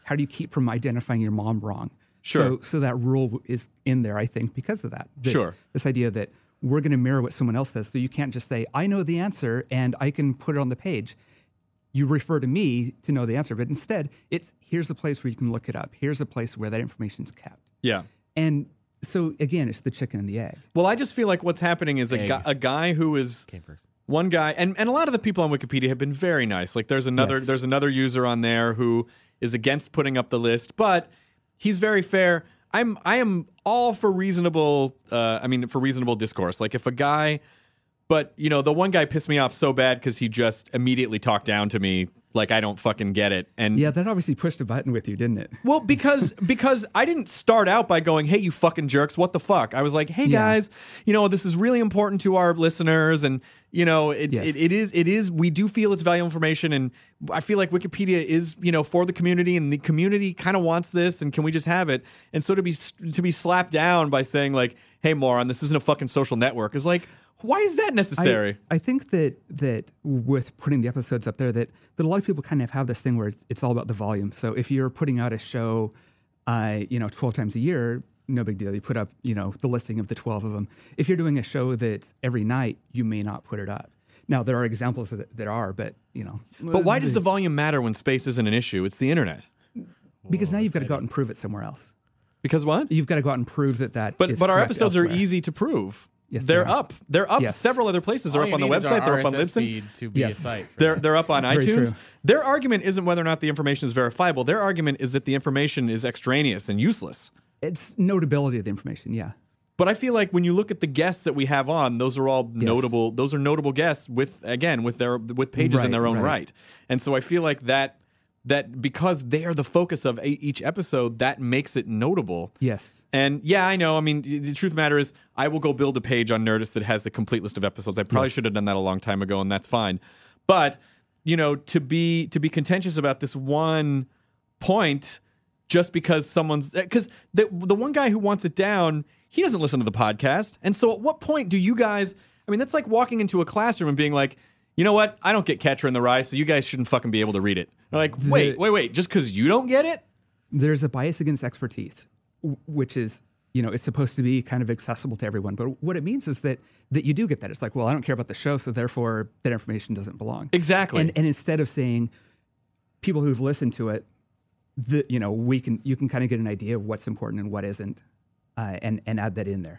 How do you keep from identifying your mom wrong? Sure. So, so that rule is in there, I think, because of that. This, Sure. This idea that we're going to mirror what someone else says, so you can't just say, I know the answer and I can put it on the page. You refer to me to know the answer, but instead, it's here's a place where you can look it up. Here's a place where that information is kept. Yeah. And so, again, it's the chicken and the egg. Well, I just feel like what's happening is a, Egg. guy, a guy who is Came first. one guy, and, and a lot of the people on Wikipedia have been very nice. Like there's another Yes. there's another user on there who is against putting up the list, but he's very fair. I'm I am all for reasonable. Uh, I mean, for reasonable discourse. Like if a guy, but you know, the one guy pissed me off so bad because he just immediately talked down to me like I don't fucking get it. And Yeah, that obviously pushed a button with you, didn't it? well, because because I didn't start out by going, "Hey, you fucking jerks, what the fuck?" I was like, "Hey Yeah. guys, you know this is really important to our listeners, and you know it, Yes. it it is it is we do feel it's valuable information, and I feel like Wikipedia is you know for the community, and the community kind of wants this, and can we just have it?" And so to be to be slapped down by saying like, "Hey, moron, this isn't a fucking social network," is like, why is that necessary? I, I think that that with putting the episodes up there, that, that a lot of people kind of have this thing where it's, it's all about the volume. So if you're putting out a show, uh, you know, twelve times a year, no big deal. You put up, you know, the listing of the twelve of them. If you're doing a show that's every night, you may not put it up. Now there are examples that, that are, but you know. But why does the volume matter when space isn't an issue? It's the internet. Because now you've got to go out and prove it somewhere else. Because what? You've got to go out and prove that that. But is but our correct episodes elsewhere. are easy to prove. Yes, they're they are. up. They're up Yes. several other places. They're All up you on the need is our website. They're up on R S S Libsyn. feed to be Yes. a site. for They're that. they're up on Very iTunes. true. Their argument isn't whether or not the information is verifiable. Their argument is that the information is extraneous and useless. It's notability of the information. Yeah. But I feel like when you look at the guests that we have on, those are all notable. Those are notable guests with again with their with pages in Right, their own right. right. And so I feel like that that because they are the focus of a, each episode, that makes it notable. Yes. And yeah, I know. I mean, the truth of the matter is, I will go build a page on Nerdist that has the complete list of episodes. I probably should have done that a long time ago, and that's fine. But you know, to be to be contentious about this one point, just because someone's because the the one guy who wants it down, he doesn't listen to the podcast. And so, at what point do you guys? I mean, that's like walking into a classroom and being like, you know what? I don't get Catcher in the Rye, so you guys shouldn't fucking be able to read it. They're like, wait, wait, wait. Just because you don't get it? There's a bias against expertise, w- which is, you know, it's supposed to be kind of accessible to everyone. But what it means is that that you do get that. It's like, well, I don't care about the show, so therefore that information doesn't belong. Exactly. And and instead of saying people who've listened to it, the, you know, we can you can kind of get an idea of what's important and what isn't, uh, and and add that in there.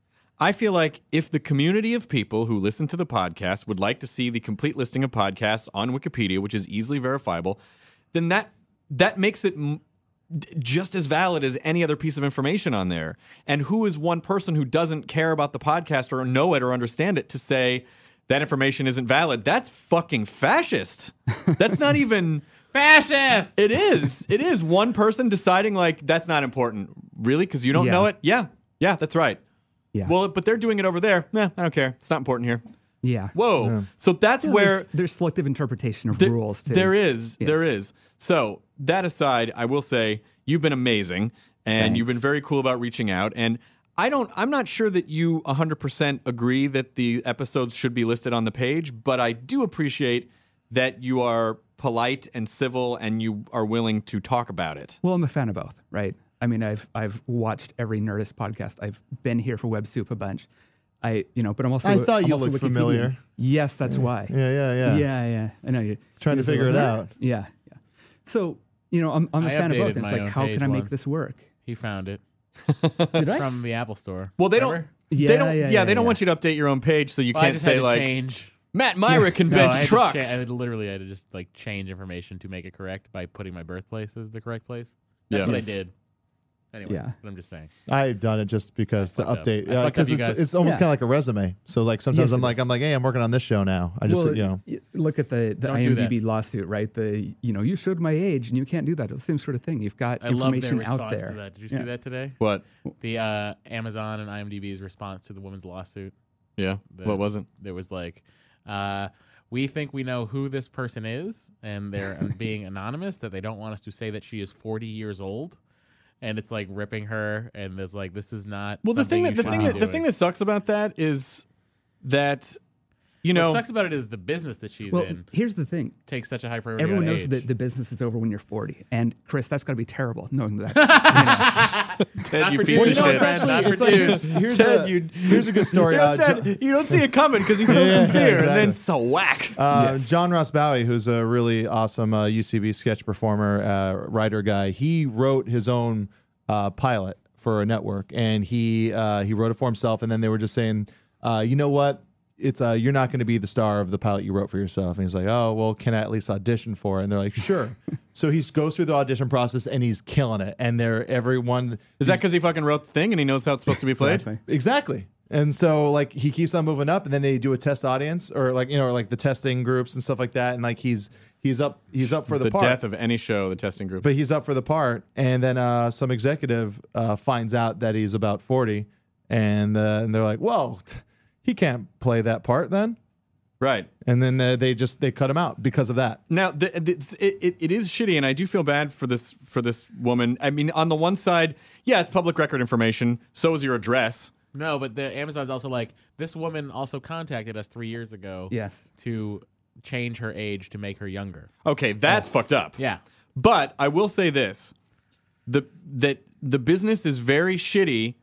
I feel like if the community of people who listen to the podcast would like to see the complete listing of podcasts on Wikipedia, which is easily verifiable, then that that makes it m- d- just as valid as any other piece of information on there. And who is one person who doesn't care about the podcast or know it or understand it to say that information isn't valid? That's fucking fascist. That's not even... Fascist! It is. It is one person deciding like, that's not important. Really? Because you don't Yeah. know it? Yeah. Yeah, that's right. Yeah. Well, but they're doing it over there. Nah, I don't care. It's not important here. yeah. Whoa. So that's Yeah, where there's, there's selective interpretation of there, rules too. there is. Yes. There is. So that aside, I will say you've been amazing and you've Thanks. been very cool about reaching out. And I don't, I'm not sure that you one hundred percent agree that the episodes should be listed on the page, but I do appreciate that you are polite and civil and you are willing to talk about it. Well, I'm a fan of both, right? I mean, I've I've watched every Nerdist podcast. I've been here for Web Soup a bunch. I, you know, but I'm also. I thought I'm you also looked Wikipedian. familiar. Yes, that's why. Yeah, yeah, yeah. yeah, yeah. I know you Trying to you're figure it like, out. Yeah, yeah. So you know, I'm I'm a I fan of both. updated And it's my like, own how page can I make once. this work? He found it Did I? from the Apple Store. Well, they Remember? don't, Yeah, they don't, yeah, yeah, yeah, they don't yeah. want you to update your own page so you Well, I can't just had say to like, change. Matt Myra can No, I bench had to trucks. cha- I had to literally had to just like change information to make it correct by putting my birthplace as the correct place. That's Yeah. what I Yes. did. Anyway, Yeah. but I'm just saying. I've done it just because to fucked up. update. I Yeah, fucked up, because you it's, guys. it's almost Yeah. kind of like a resume. So like sometimes Yes, I'm it like is. I'm like, hey, I'm working on this show now. I just well, you know. y- look at the, the Don't do IMDb that. lawsuit, right? The you know, you showed my age and you can't do that. It's the same sort of thing. You've got I love their information response out there. to that. Did you Yeah. see that today? What? The uh, Amazon and IMDb's response to the woman's lawsuit. Yeah. The- What wasn't? There was like, uh, we think we know who this person is, and they're um, being anonymous, that they don't want us to say that she is forty years old. And it's like ripping her, and there's like, this is not. Well, the thing something that you the should thing be that the doing. thing that sucks about that is that you know, what sucks about it is the business that she's Well, in here's the thing. takes such a high priority. Everyone on knows age. that the business is over when you're forty. And Chris, that's got to be terrible knowing that. You know. Ted, Not you for piece dudes, of no, shit. friend, not for it's like dudes. this- here's, Ted, a, you- here's a good story. You Uh, know, Ted, you don't see it coming because he's so Yeah, sincere, and then exactly. so whack. Uh, John Ross Bowie, who's a really awesome uh, U C B sketch performer, uh, writer guy, he wrote his own uh, pilot for a network, and he uh, he wrote it for himself. And then they were just saying, uh, you know what? It's uh, you're not going to be the star of the pilot you wrote for yourself. And he's like, oh well, can I at least audition for it? And they're like, sure. So he goes through the audition process, and he's killing it. And they're everyone Is that because he fucking wrote the thing and he knows how it's supposed to be played? Exactly. Exactly. And so like he keeps on moving up, and then they do a test audience, or like you know, or like the testing groups and stuff like that. And like he's he's up he's up for the, The part. death of any show, the testing group. But he's up for the part, and then uh, some executive uh, finds out that he's about forty, and uh, and they're like, "Whoa, t- he can't play that part then." Right. And then uh, they just they cut him out because of that. Now, the, the, it's- it, it, it is shitty, and I do feel bad for this for this woman. I mean, on the one side, yeah, it's public record information. So is your address. No, but the Amazon's also like, this woman also contacted us three years ago Yes. to change her age to make her younger. Okay, that's fucked up. Yeah. But I will say this: the that the business is very shitty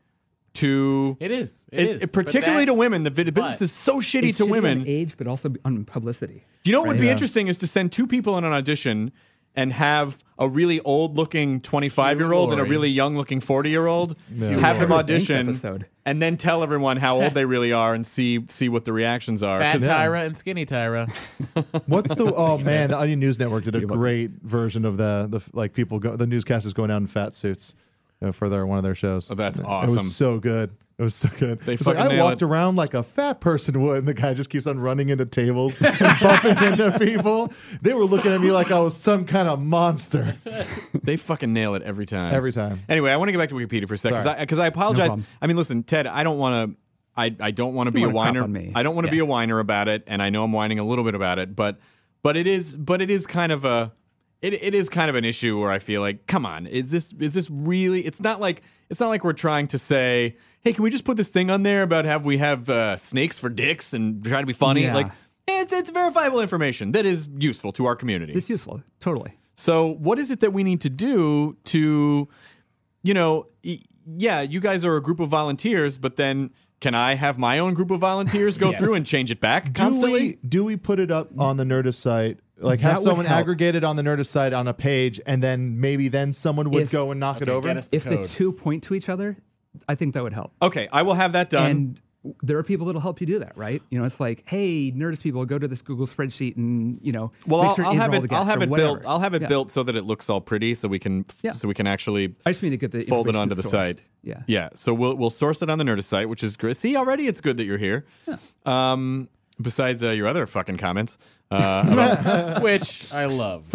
to It is. It it's- is. particularly But to that- women. The, vi- the business but- is so shitty It's to shitty on women. age, but also on publicity. Do you know what would Right. be Yeah. interesting is to send two people in an audition and have a really old-looking twenty-five-year-old and a Lori. really young-looking forty-year-old, Yeah. have them Lori. audition, Thanks episode. and then tell everyone how old they really are and see see what the reactions are. Fat 'Cause- Tyra and Skinny Tyra. What's the oh man, the Onion News Network did a great version of the the like people go the newscasters going out in fat suits you know, for their one of their shows. Oh, that's It awesome. was so good. It was so good. They it's like fucking I nail walked it. around like a fat person would, and the guy just keeps on running into tables and bumping into people. They were looking at me like I was some kind of monster They fucking nail it every time. every time. Anyway, I want to get back to Wikipedia for a second Sorry. because I, I apologize. problem. I mean, listen, Ted, I don't want to. I, I don't want to be a wanna crap whiner. on me. I don't want to be Yeah. a whiner about it, and I know I'm whining a little bit about it, but but it is but it is kind of a it, it is kind of an issue where I feel like, come on, is this is this really? It's not like it's not like we're trying to say, hey, can we just put this thing on there about have we have uh, snakes for dicks and try to be funny? Yeah. Like it's it's verifiable information that is useful to our community. It's useful. Totally. So, what is it that we need to do to, you know, y- yeah, you guys are a group of volunteers, but then can I have my own group of volunteers go Yes. through and change it back Do constantly? we, do we put it up on the Nerdist site? Like That have would someone help. aggregated on the Nerdist site on a page, and then maybe then someone would If- go and knock it Okay, over? get us the If code. the two point to each other, I think that would help. Okay, I will have that done. And there are people that'll help you do that, right? You know, it's like, hey, Nerdist people, go to this Google spreadsheet and you know, well, make I'll, sure I'll enter have all it. the guests I'll have or it whatever. built. I'll have it Yeah. built so that it looks all pretty, so we can, Yeah. so we can actually I just need to get the fold it information onto the sourced. site. Yeah. Yeah. So we'll we'll source it on the Nerdist site, which is great. See, already it's good that you're here. Um, besides uh, your other fucking comments. Uh, about- Which I love.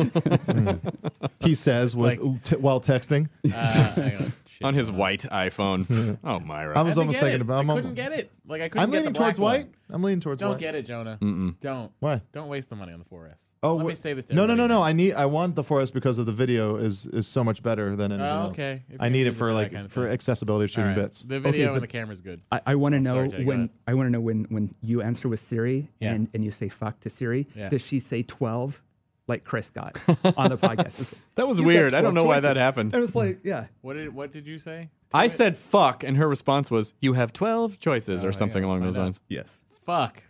He says with like- t- while texting. Uh, hang on. Shit. on his white iPhone. Oh, Myra. I I was had to almost get thinking it. about. I I'm, couldn't get it. Like I couldn't I'm get leaning the black towards white. one. I'm leaning towards Don't white. get it, Jonah. Mm-mm. Don't. Why? Don't waste the money on the four S. Oh, let wh- me say this. To no, no, no, everybody no. now. I need. I want the four S because of the video is is so much better than anything Oh, else. okay. If I you're need it using for that like kind of for thing. accessibility of shooting All right. bits. The video but- and the camera's good. I, I want to know sorry, Teddy, go when ahead. I want to know when when you answer with Siri Yeah. and, and you say fuck to Siri, Yeah. does she say twelve like Chris got on the podcast? It's like, That was "You got weird. I don't twelve know why that choices." happened. I was like, yeah. What did What did you say? I said fuck, and her response was, you have twelve choices, Oh, or something yeah, along find those out. lines. Yes. Fuck.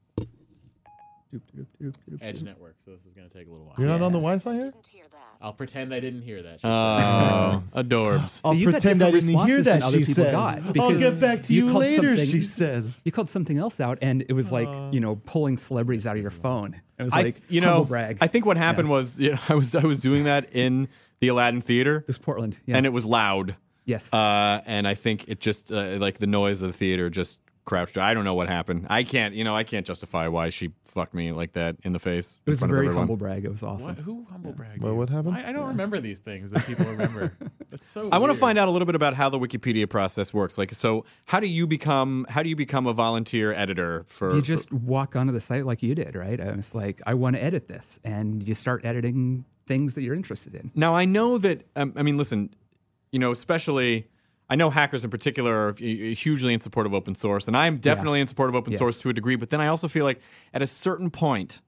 Edge network. So this is gonna take a little while. You're not on the Wi-Fi here. I'll pretend I didn't hear that. She Oh, adorbs. I'll You got pretend I different didn't hear responses that. than other She people says. got, I'll because get back to you you called later. something- She says. You called something else out, and it was like you know pulling celebrities out of your phone. It was I, like you humble know, brag. I think what happened was, you know, I was I was doing that in the Aladdin Theater, it was Portland. Yeah. and it was loud. yes. Uh, and I think it just uh, like the noise of the theater just crouched. I don't know what happened. I can't, you know, I can't justify why she fucked me like that in the face. it in was a front of very everyone. humble brag. It was awesome. What? Who humble bragged? Well, you? what happened? I, I don't remember these things that people remember. That's so. I want to weird. find out a little bit about how the Wikipedia process works. Like, so how do you become how do you become a volunteer editor for? You just walk onto the site like you did, right? I was like, I want to edit this, and you start editing things that you're interested in. Now I know that. Um, I mean, listen, you know, especially. I know hackers in particular are hugely in support of open source, and I'm definitely Yeah. in support of open Yes. source to a degree. But then I also feel like at a certain point,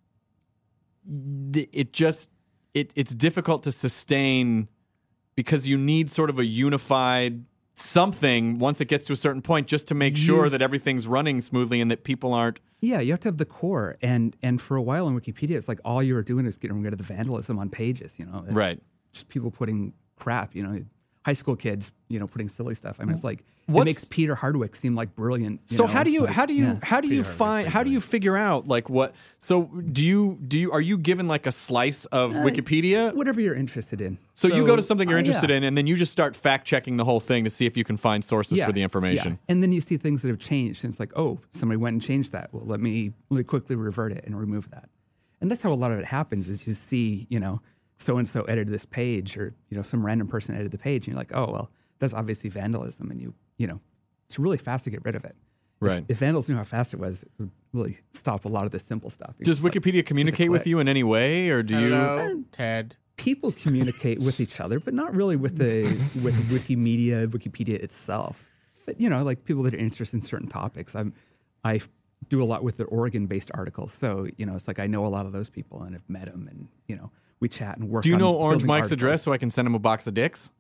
th- it just it it's difficult to sustain because you need sort of a unified something once it gets to a certain point, just to make sure You've- that everything's running smoothly and that people aren't. Yeah, you have to have the core, and and for a while on Wikipedia, it's like all you were doing is getting rid of the vandalism on pages. You know, Right. Just people putting crap. You know, high school kids, you know, putting silly stuff. I mean, it's like What's- it makes Peter Hardwick seem like brilliant. you So know, how do you like, how do you yeah. how do you Peter find Hardwick's how do you figure out like what? So do you do you are you given like a slice of Wikipedia? whatever you're interested in? So, you go to something you're uh, interested yeah. in, and then you just start fact checking the whole thing to see if you can find sources Yeah, for the information. yeah. And then you see things that have changed, and it's like, oh, somebody went and changed that. Well, let me let me quickly revert it and remove that. And that's how a lot of it happens. Is you see, you know, so and so edited this page, or you know, some random person edited the page, and you're like, oh, well, that's obviously vandalism, and you you know, it's really fast to get rid of it. Right. If, if vandals knew how fast it was, it would really stop a lot of the simple stuff. It's Does just like, Wikipedia communicate with click. you in any way, or do you? Hello, Ted. people communicate with each other, but not really with the with Wikimedia, Wikipedia itself. But you know, like people that are interested in certain topics. I'm I f- do a lot with the Oregon-based articles, so you know, it's like I know a lot of those people and have met them, and you know, we chat and work. Do you on know Orange building Mike's articles. address so I can send him a box of dicks?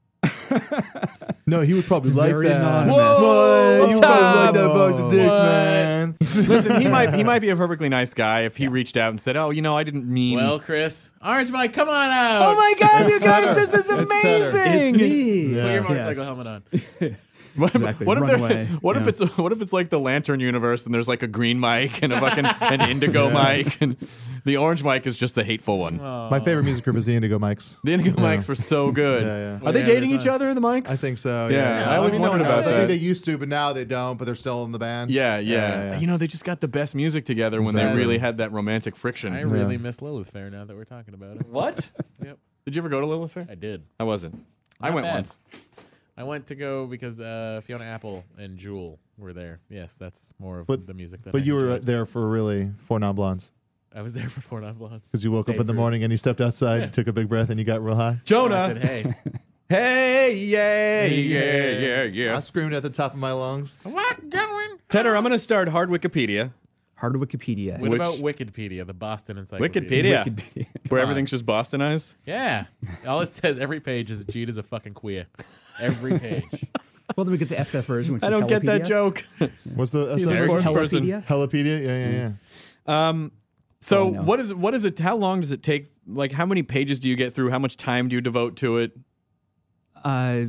No, he would probably It's like very that. anonymous. Whoa, you would probably like that box of What? dicks, man. Listen, he might he might be a perfectly nice guy if he reached out and said, "Oh, you know, I didn't mean." Well, Chris, Orange Mike, come on out. oh my God, you It's guys, Cheddar. this is It's Cheddar. amazing! It's me. Yeah. Put your Yes. motorcycle helmet on. What, Exactly. what if, Run there- away. what if Yeah. it's what if it's like the Lantern universe and there's like a green mic and a fucking an indigo mic and the orange mic is just the hateful one. My favorite music group is the Indigo Mics. The indigo Yeah. mics were so good. Yeah, yeah. Are Well, they yeah, dating they're each fun. other? The mics? I think so. Yeah, Yeah, I always mean, no wondered one about knows. I that. think they used to, but now they don't. But they're still in the band. Yeah, yeah, Yeah, yeah. You know, they just got the best music together when they Exactly. really had that romantic friction. I really miss Lilith Fair now that we're talking about it. What? Yep, Did you ever go to Lilith Fair? I did. I wasn't. I Not went bad. once. I went to go because uh, Fiona Apple and Jewel were there. Yes, that's more of But- the music that But I you were enjoyed. there for really four non blondes I was there for Four Non Blondes. because you woke Stayed up in the for- morning and you stepped outside, Yeah. you took a big breath, and you got real high. I Jonah. said, hey. Hey, yeah, yeah, yeah, I yeah. screamed at the top of my lungs. What going? Tedder, I'm going to start hard Wikipedia, Hard Wikipedia. What Which- about Wikidpedia, the Boston Encyclopedia? Wikipedia, Wikipedia. where on. everything's just Bostonized. Yeah. All it says every page is Jeet is a fucking queer. Every page. Well, then we get the S F version. Which I is don't get that Hellopedia. joke. What's the He's that's a the sports version? person. Hellopedia? Hellopedia? Yeah, yeah, yeah. Um, so Oh, I know. what is what is it? How long does it take? Like, how many pages do you get through? How much time do you devote to it? Uh,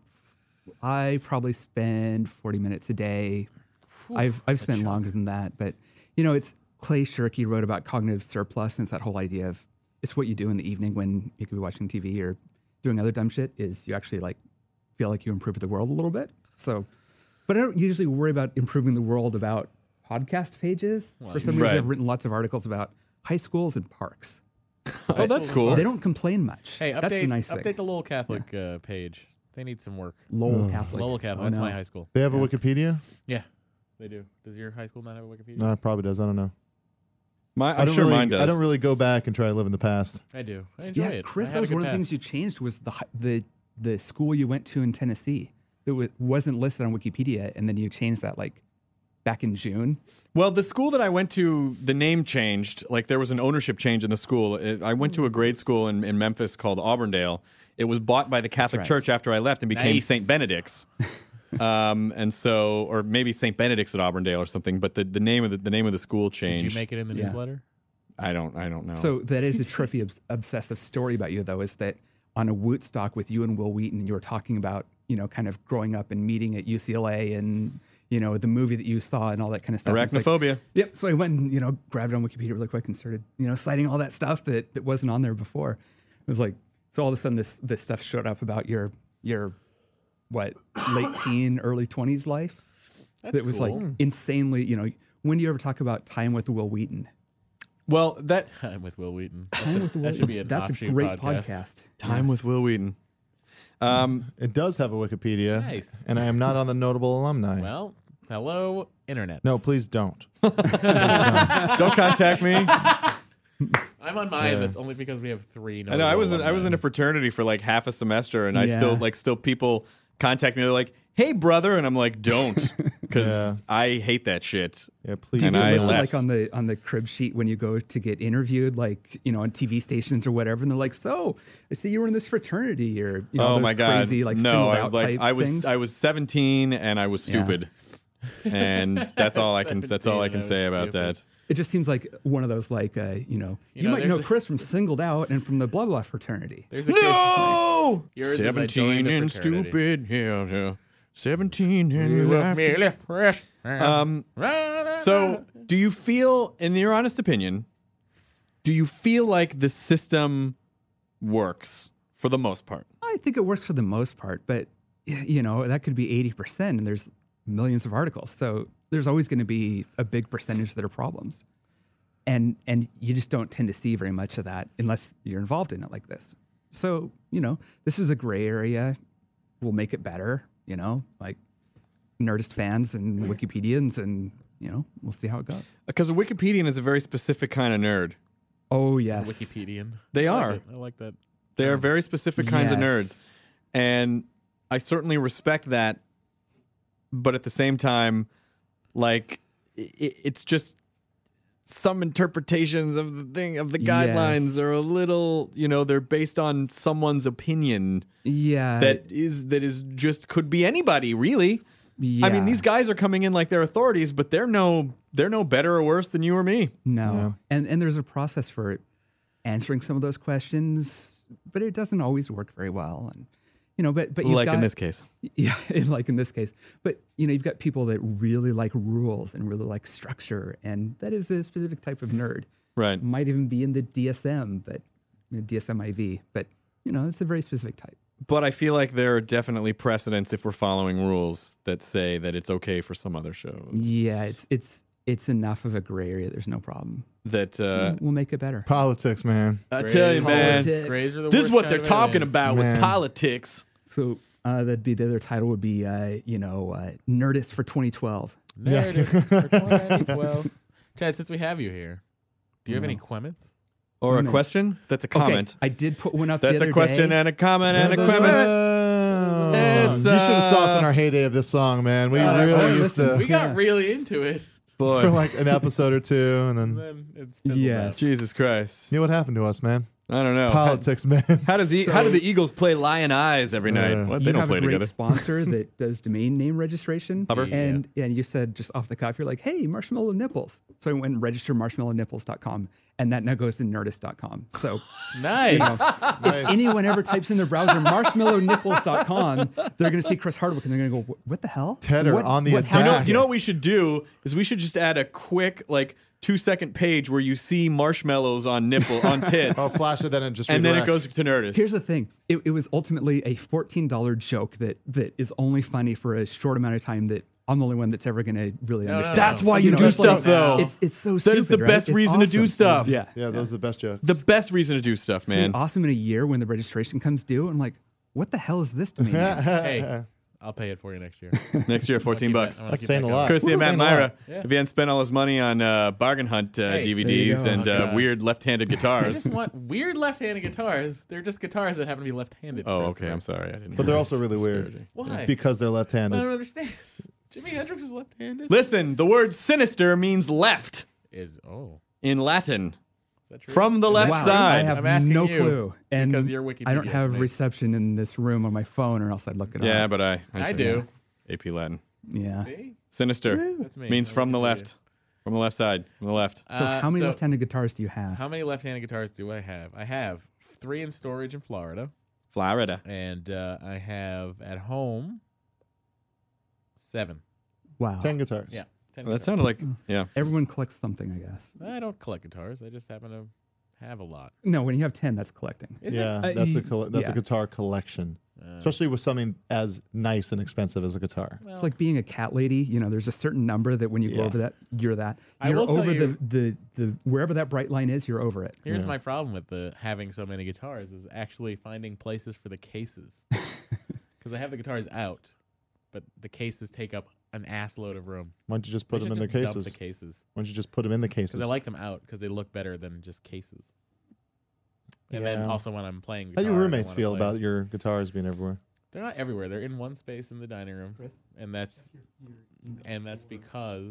I probably spend forty minutes a day. I've I've spent longer than that, but you know, it's Clay Shirky wrote about cognitive surplus, and it's that whole idea of it's what you do in the evening when you could be watching T V or doing other dumb shit. Is you actually like feel like you improve the world a little bit. So, but I don't usually worry about improving the world about podcast pages. For some reason, right. I've written lots of articles about high schools and parks. Oh, that's cool. They don't complain much. Hey, update, That's the nice update thing. the Lowell Catholic uh, page. They need some work. Lowell Catholic. Lowell Catholic. Oh, That's no. my high school. They have a Wikipedia? Yeah, they do. Does your high school not have a Wikipedia? No, it probably does. I don't know. My, I I'm don't sure really, mine does. I don't really go back and try to live in the past. I do. I enjoy Yeah, it. Chris, I that had a was good one of the pass. things you changed was the hi- the the school you went to in Tennessee that w- wasn't listed on Wikipedia, and then you changed that like back in June. Well, the school that I went to, the name changed. Like there was an ownership change in the school. It, I went to a grade school in, in Memphis called Auburndale. It was bought by the Catholic right. Church after I left and became Nice. Saint Benedict's. um, and so, or maybe Saint Benedict's at Auburndale or something. But the, the name of the, the name of the school Did changed. you make it in the Yeah. newsletter? I don't. I don't know. So that is a trippy obs- obsessive story about you, though, is that on a Wootstock with you and Will Wheaton, you were talking about you know kind of growing up and meeting at U C L A and you know the movie that you saw and all that kind of stuff. And it's like- Arachnophobia. Yep. So I went and, you know, grabbed it on Wikipedia really quick and started, you know, citing all that stuff that, that wasn't on there before. It was like, so all of a sudden this this stuff showed up about your your what, late teen, early twenties life. That's that was like cool. insanely, you know, when do you ever talk about time with Will Wheaton? Well, that Time with Will Wheaton. Time with Will that should be an That's a offshoot great podcast. podcast. time with Will Wheaton. Um, It does have a Wikipedia. Nice. And I am not on the notable alumni. Well, hello, internet. no, please don't. don't contact me. I'm on mine. Yeah. That's only because we have three. I know. I was in, I was in a alumni. fraternity for like half a semester, and I Yeah. still like still people contact me. They're like, "Hey, brother," and I'm like, "Don't," because Yeah. I hate that shit. Yeah, please. And Do you I listen, left. like on the on the crib sheet when you go to get interviewed, like you know, on T V stations or whatever, and they're like, "So, I see you were in this fraternity," or you know, Oh those my god, crazy like no! singled I, out like type I was things. I was seventeen and I was Yeah. stupid, and that's all I can that's all I can say about that. It just seems like one of those like uh, you know, you, know, might there's know a- Chris from Singled Out and from the blah blah fraternity. There's a good, No, Yours is I seventeen joined a and fraternity. stupid. Yeah, yeah. Seventeen and left. Um. So, do you feel, in your honest opinion, do you feel like the system works for the most part? I think it works for the most part, but y- you know, that could be eighty percent, and there's millions of articles, so there's always going to be a big percentage that are problems, and and you just don't tend to see very much of that unless you're involved in it like this. So you know, this is a gray area. We'll make it better. You know, like Nerdist fans and Wikipedians, and you know, we'll see how it goes. Because a Wikipedian is a very specific kind of nerd. Oh yes, Wikipedian. They I like are. it. I like that. They are very specific kinds of Yes. nerds. And I certainly respect that. But at the same time, like, it, it's just some interpretations of the thing, of the Yes. guidelines are a little, you know, they're based on someone's opinion yeah, that is, that is just could be anybody, really. I mean, yeah. these guys are coming in like they're authorities, but they're no, they're no better or worse than you or me. No. Yeah. And and there's a process for answering some of those questions, but it doesn't always work very well. And you know, but but you've Like got, in this case. yeah, like in this case. But you know, you've got people that really like rules and really like structure, and that is a specific type of nerd. Right. Might even be in the D S M, but you know, D S M I V. But you know, it's a very specific type. But I feel like there are definitely precedents if we're following rules that say that it's okay for some other shows. Yeah, it's it's it's enough of a gray area. There's no problem. That uh, we'll make it better. Politics, man. I tell you, man, Politics. Grays are the this is worst what kind they're of talking aliens. about Man. with politics. So uh, that'd be the other title would be uh, you know uh, Nerdist for twenty twelve. Narrative for twenty twelve. Ted, since we have you here, do you have any comments? Or a Comments. question? That's a comment. Okay, I did put one up. the That's a other question day. and a comment and a Oh, comment. It's, you should have saw us uh, in our heyday of this song, man. We Uh, really oh, used listen, to We got Yeah. really into it. Boy, for like an episode or two, and then And then it's fizzled Yes. out. Jesus Christ. you know what happened to us, man? I don't know. Politics, man. How, how does he, how do So- the Eagles play Lion Eyes every night? Uh, What? They You don't have play a great together. sponsor that does domain name registration, Hubbard? and and you said just off the cuff, you're like, "Hey, Marshmallow Nipples." So I went and registered marshmallow nipples dot com, and that now goes to nerdist dot com. So Nice. Nice. anyone ever types in their browser marshmallow nipples dot com, they're going to see Chris Hardwick, and they're going to go, "What the hell?" Tedder What- on the what attack. Do you know, happened?" you know what we should do is we should just add a quick like two second page where you see marshmallows on nipple on tits, Oh, flash it, then it just and then it redirects. goes to Nerdist. Here's the thing. It, it was ultimately a fourteen dollars joke that that is only funny for a short amount of time that I'm the only one that's ever going to really No, no, understand. no. That's why you, You know, do it's stuff, like- though. It's it's so That stupid, is the right? best It's reason to do awesome. stuff. Yeah. Yeah, those are the best jokes. the best reason to do stuff, It's man. awesome in a year when the registration comes due. I'm like, what the hell is this domain name? Hey, I'll pay it for you next year. Next year, fourteen Keep bucks. that- I wanna That's keep saying that a going. lot. Courtesy of Matt Saying a lot. Myra. Yeah. If he hadn't spent all his money on uh, bargain hunt uh, Hey, D V there you Ds go. and Oh, uh, God. weird left-handed I guitars. just want weird left-handed guitars. They're just guitars that happen to be left-handed. Oh, first okay. of all. I'm sorry. I didn't. But they're hear also this. really weird. Disparaging. Why? Because they're I left-handed. don't understand. Jimi Hendrix is left-handed. Listen, the word sinister means left Is oh, in Latin. is that true? From the Is left that Wow, true? side. I have I'm asking no you clue. And because you're Wikipedia I don't have to me. reception in this room on my phone, or else I'd look it Yeah, up. but I. I checked do. it. A P Latin. Yeah. See? Sinister That's me. means I'm from the Wikipedia. left. From the left side. From the left. So Uh, how many so left-handed guitars do you have? How many left-handed guitars do I have? I have three in storage in Florida, Florida. and uh, I have at home seven. Wow. Ten guitars. Yeah, ten. Well, that guitars. sounded like. Yeah. Everyone collects something, I guess. I don't collect guitars. I just happen to have a lot. No, when you have ten, that's collecting. Is Yeah, Uh, that's a y- coll- that's yeah. a guitar collection, Uh, especially with something as nice and expensive as a guitar. well, It's like being a cat lady. You know, there's a certain number that when you go Yeah. over that, you're that. I You're will tell over you- the, the, the wherever that bright line is, you're over it. Here's Yeah. my problem with the having so many guitars is actually finding places for the cases. Because I have the guitars out, but the cases take up an ass load of room. Why don't you just We put them should in the just dump cases? The cases. Why don't you just put them in the cases? Because I like them out because they look better than just cases. And then Yeah. also when I'm playing How guitar, do your I roommates wanna feel play- about your guitars being everywhere? They're not everywhere. They're in one space in the dining room, and that's and that's because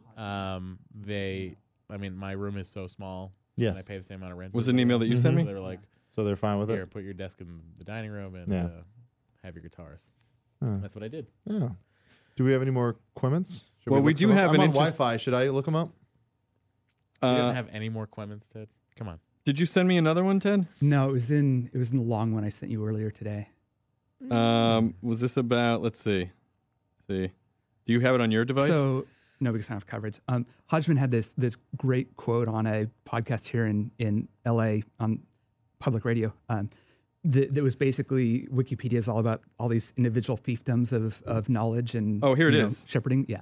um, they. I mean, my room is so small. Yes. And I pay the same amount of rent. Was it an email that you sent me? So they're like, So they're fine with here, it. put your desk in the dining room and Yeah. uh, have your guitars. Huh. That's what I did. Yeah. Do we have any more Quements? Should Well, we look do them up? have I'm an on interest- Wi-Fi. Should I look them up? You Uh, didn't have any more Clemens, Ted? Come on. did you send me another one, Ted? No, it was in it was in the long one I sent you earlier today. Um, was this about? Let's see. Let's see. Do you have it on your device? So no, because I don't have coverage. Um, Hodgman had this this great quote on a podcast here in in L A on public radio. Um, that, that was basically Wikipedia is all about all these individual fiefdoms of of knowledge and Oh, here it you know, is. shepherding. Yeah,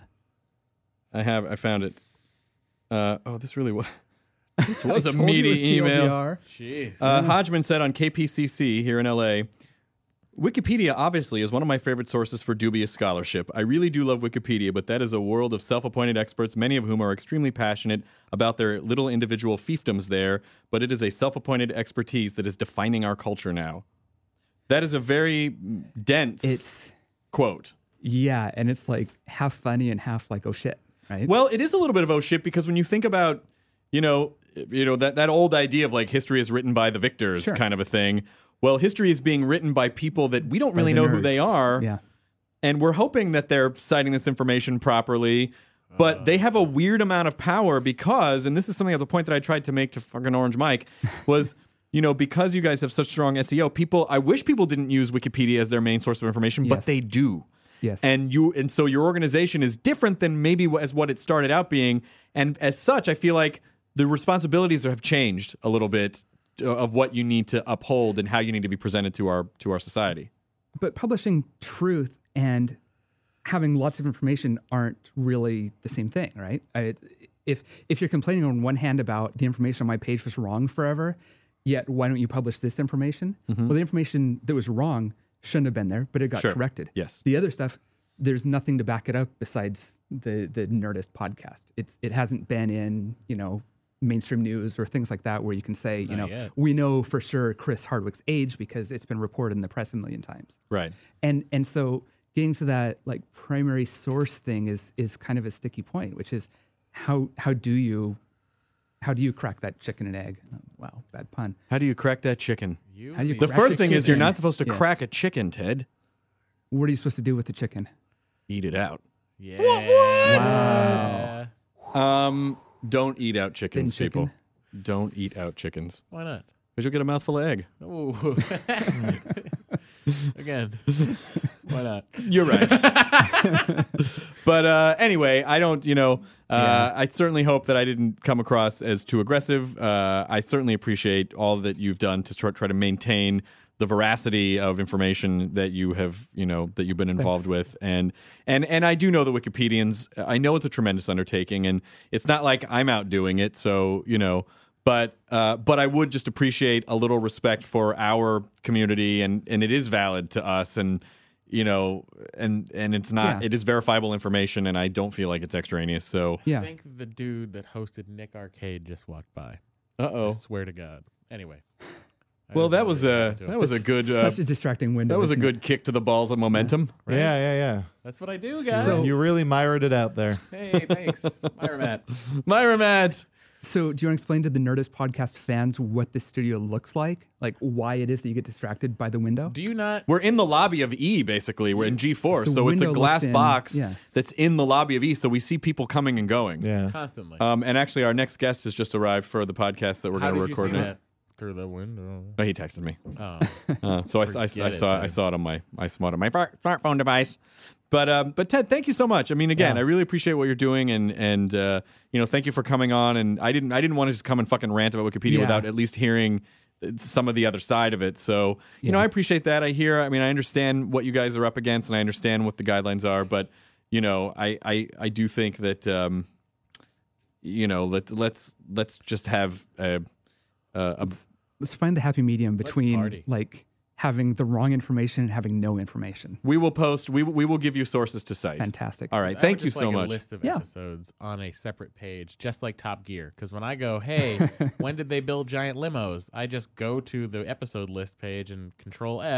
I have. I found it. Uh, oh, this really was. This I was a told you it meaty was T L D email. R. Jeez. Uh, Hodgman said on K P C C here in L A, Wikipedia obviously is one of my favorite sources for dubious scholarship. I really do love Wikipedia, but that is a world of self-appointed experts, many of whom are extremely passionate about their little individual fiefdoms there, but it is a self-appointed expertise that is defining our culture now. That is a very dense It's quote. yeah, and it's like half funny and half like oh shit, right? Well, it is a little bit of oh shit because when you think about, you know, you know that, that old idea of like history is written by the victors Sure. kind of a thing. Well, history is being written by people that we don't By really the know who nerds. they are. Yeah. And we're hoping that they're citing this information properly. But they have a weird amount of power because, and this is something of the point that I tried to make to fucking Orange Mike, was, you know, because you guys have such strong S E O, people, I wish people didn't use Wikipedia as their main source of information, Yes. but they do. Yes. And you, and so your organization is different than maybe as what it started out being. And as such, I feel like the responsibilities have changed a little bit of what you need to uphold and how you need to be presented to our to our society. But publishing truth and having lots of information aren't really the same thing, right? I, if if you're complaining on one hand about the information on my page was wrong forever, yet why don't you publish this information? Well, the information that was wrong shouldn't have been there, but it got Sure. corrected. Yes. The other stuff, there's nothing to back it up besides the the Nerdist podcast. It's it hasn't been in, you know, mainstream news or things like that where you can say, you Not know, yet. we know for sure Chris Hardwick's age because it's been reported in the press a million times. Right. And and so getting to that like primary source thing is is kind of a sticky point, which is how how do you how do you crack that chicken and egg? Oh, wow, bad pun. How do you crack that chicken? You How do you be- The Crack first a thing is you're chicken. not supposed to Yes. crack a chicken, Ted. What are you supposed to do with the chicken? Eat it out. Yeah. Wow. Um, don't eat out chickens, Thin people. chicken? Don't eat out chickens. Why not? Because you'll get a mouthful of egg. Ooh. Again. Why not? You're right. But uh, anyway, I don't, you know, uh, I certainly hope that I didn't come across as too aggressive. Uh, I certainly appreciate all that you've done to try, try to maintain the veracity of information that you have, you know, that you've been involved Thanks. with. And, and, and I do know the Wikipedians. I know it's a tremendous undertaking, and it's not like I'm out doing it. So, you know, But uh, but I would just appreciate a little respect for our community, and, and it is valid to us, and you know, and and it's not Yeah. it is verifiable information, and I don't feel like it's extraneous. So Yeah. I think the dude that hosted Nick Arcade just walked by. uh I oh. swear to God. Anyway. I Well, just that wanted was to a get into that it. was a good uh, Such a distracting window. that was a isn't it? good kick to the balls of momentum. Right? Yeah, yeah, yeah. That's what I do, guys. So- You really Myra'd it out there. hey, thanks. Myra Matt. Myra Matt. So, do you want to explain to the Nerdist podcast fans what this studio looks like? Like, why it is that you get distracted by the window? Do you not? We're in the lobby of E, basically. We're in G four, The so it's a window glass looks in- box yeah. that's in the lobby of E, so we see people coming and going. Yeah. Constantly. Um, and actually, our next guest has just arrived for the podcast that we're How going to did you record see now. that? Through the window. Oh, he texted me. Oh. Uh, so I, I, I Forget it, saw I then. saw it on my my smart on my far- smartphone device. But um, but Ted, thank you so much. I mean, again, Yeah. I really appreciate what you're doing, and and uh, you know, thank you for coming on. And I didn't I didn't want to just come and fucking rant about Wikipedia Yeah. without at least hearing some of the other side of it. So you know, Yeah. I appreciate that. I hear. I mean, I understand what you guys are up against, and I understand what the guidelines are. But you know, I I, I do think that um, you know, let let's let's just have a a. a Let's find the happy medium between party. like having the wrong information and having no information. we will post. We we will give you sources to cite. Fantastic. All right. I Thank would you just so like much. A list of Yeah. episodes on a separate page, just like Top Gear. Because when I go, hey, when did they build giant limos? I just go to the episode list page and Control F,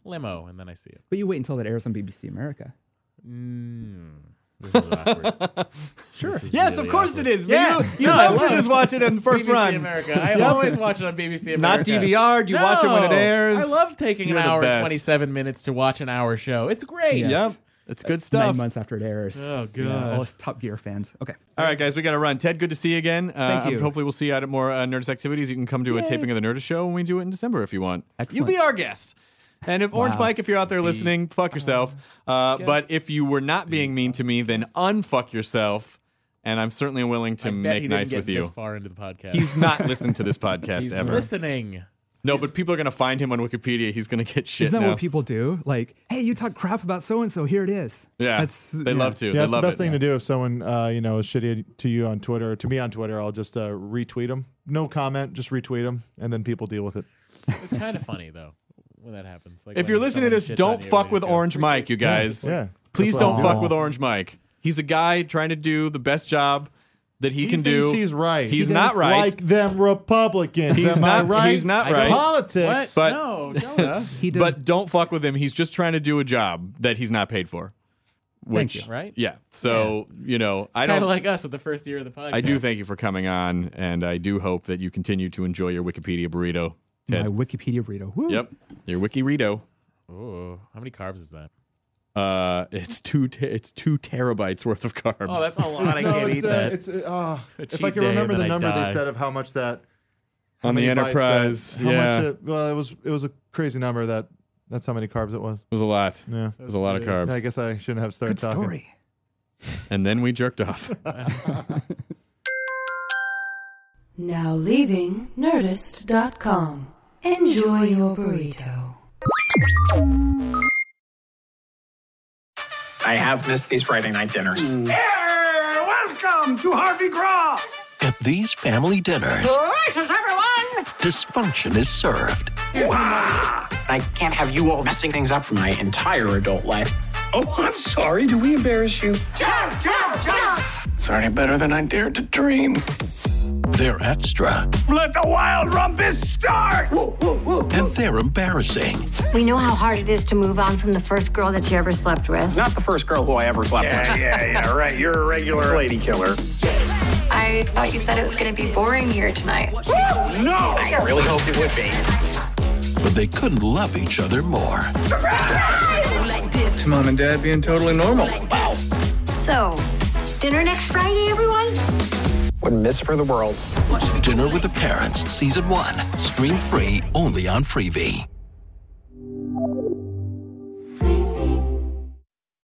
limo, and then I see it. But you wait until that airs on B B C America. Mm. This is awkward. Sure. This is Yes, really of course awkward. it is. Yeah, you you no, I love to love just watch it in the first B B C run. America. I Yep. always watch it on B B C America. Not D V R'd. You watch it when it No. airs. I love taking You're an the hour and best. twenty-seven minutes to watch an hour show. It's great. Yes. Yep. It's good Nine stuff. months after it airs. Oh, God. Yeah, all us Top Gear fans. Okay. All right, guys, we got to run. Ted, good to see you again. Uh, Thank you. Hopefully, we'll see you out at more uh, Nerdist activities. You can come to a taping of the Nerdist show when we do it in December if you want. Excellent. You be our guest. And if Orange Wow. Mike, if you're out there listening, fuck yourself. Uh, but if you were not being mean to me, then unfuck yourself. And I'm certainly willing to I bet make he nice didn't with get you. This far into the podcast. He's not listened to this podcast He's ever. listening. No, but people are going to find him on Wikipedia. He's going to get shit Isn't that now. what people do? Like, hey, you talk crap about so and so. Here it is. Yeah, That's, they yeah. love to. Yeah, they it's the love best it. thing to do if someone, uh, you know, is shitty to you on Twitter or to me on Twitter. I'll just uh, retweet them. No comment, just retweet them, and then people deal with it. It's kind of funny though when that happens. Like If when you're listening to someone this, shits don't on you fuck and with you go, Orange Mike, you guys. Yeah. Please That's don't what I'll fuck do. with Orange Mike. He's a guy trying to do the best job that he, He can thinks do. he's right. He's He not thinks right. Like them Republicans. He's Am not I right? He's not I right. don't- Politics. What? But- no, Jonah. He does. But don't fuck with him. He's just trying to do a job that he's not paid for. Thank Which, you. Right? Yeah. So, you know, I Kind don't of like us with the first year of the podcast. I do thank you for coming on, and I do hope that you continue to enjoy your Wikipedia burrito. Ted. My Wikipedia burrito. Woo. Yep. Your Wikirito. Ooh, how many carbs is that? Uh, it's two. Te- it's two terabytes worth of carbs. Oh, that's a lot. I no, can't it's, eat uh, that. It's, uh, uh, A if cheat I can day remember and the then I number die. they said of how much that how On the many bites Enterprise, that- how yeah. much it, well, it was it was a crazy number. That that's how many carbs it was. It was a lot. Yeah. It was a lot of carbs. Yeah, I guess I shouldn't have started Good talking. story. And then we jerked off. Now leaving Nerdist dot com. Enjoy your burrito. I have missed these Friday night dinners. Welcome to Harvey Graw. At these family dinners, Gracious, everyone! dysfunction is served. I can't have you all messing things up for my entire adult life. Oh, I'm sorry. Do we embarrass you? Jump, jump, jump! It's already better than I dared to dream. They're extra, Let the wild rumpus start! Woo, woo, woo. and they're embarrassing. We know how hard it is to move on from the first girl that you ever slept with. Not the first girl who I ever slept Yeah, with. yeah, yeah, right. You're a regular lady killer. I thought you said it was going to be boring here tonight. No! I really hoped it would be. But they couldn't love each other more. It's Mom and Dad being totally normal. Wow. So, dinner next Friday, everyone? Wouldn't miss it for the world. Dinner with the Parents, Season one. Stream free only on Freevee.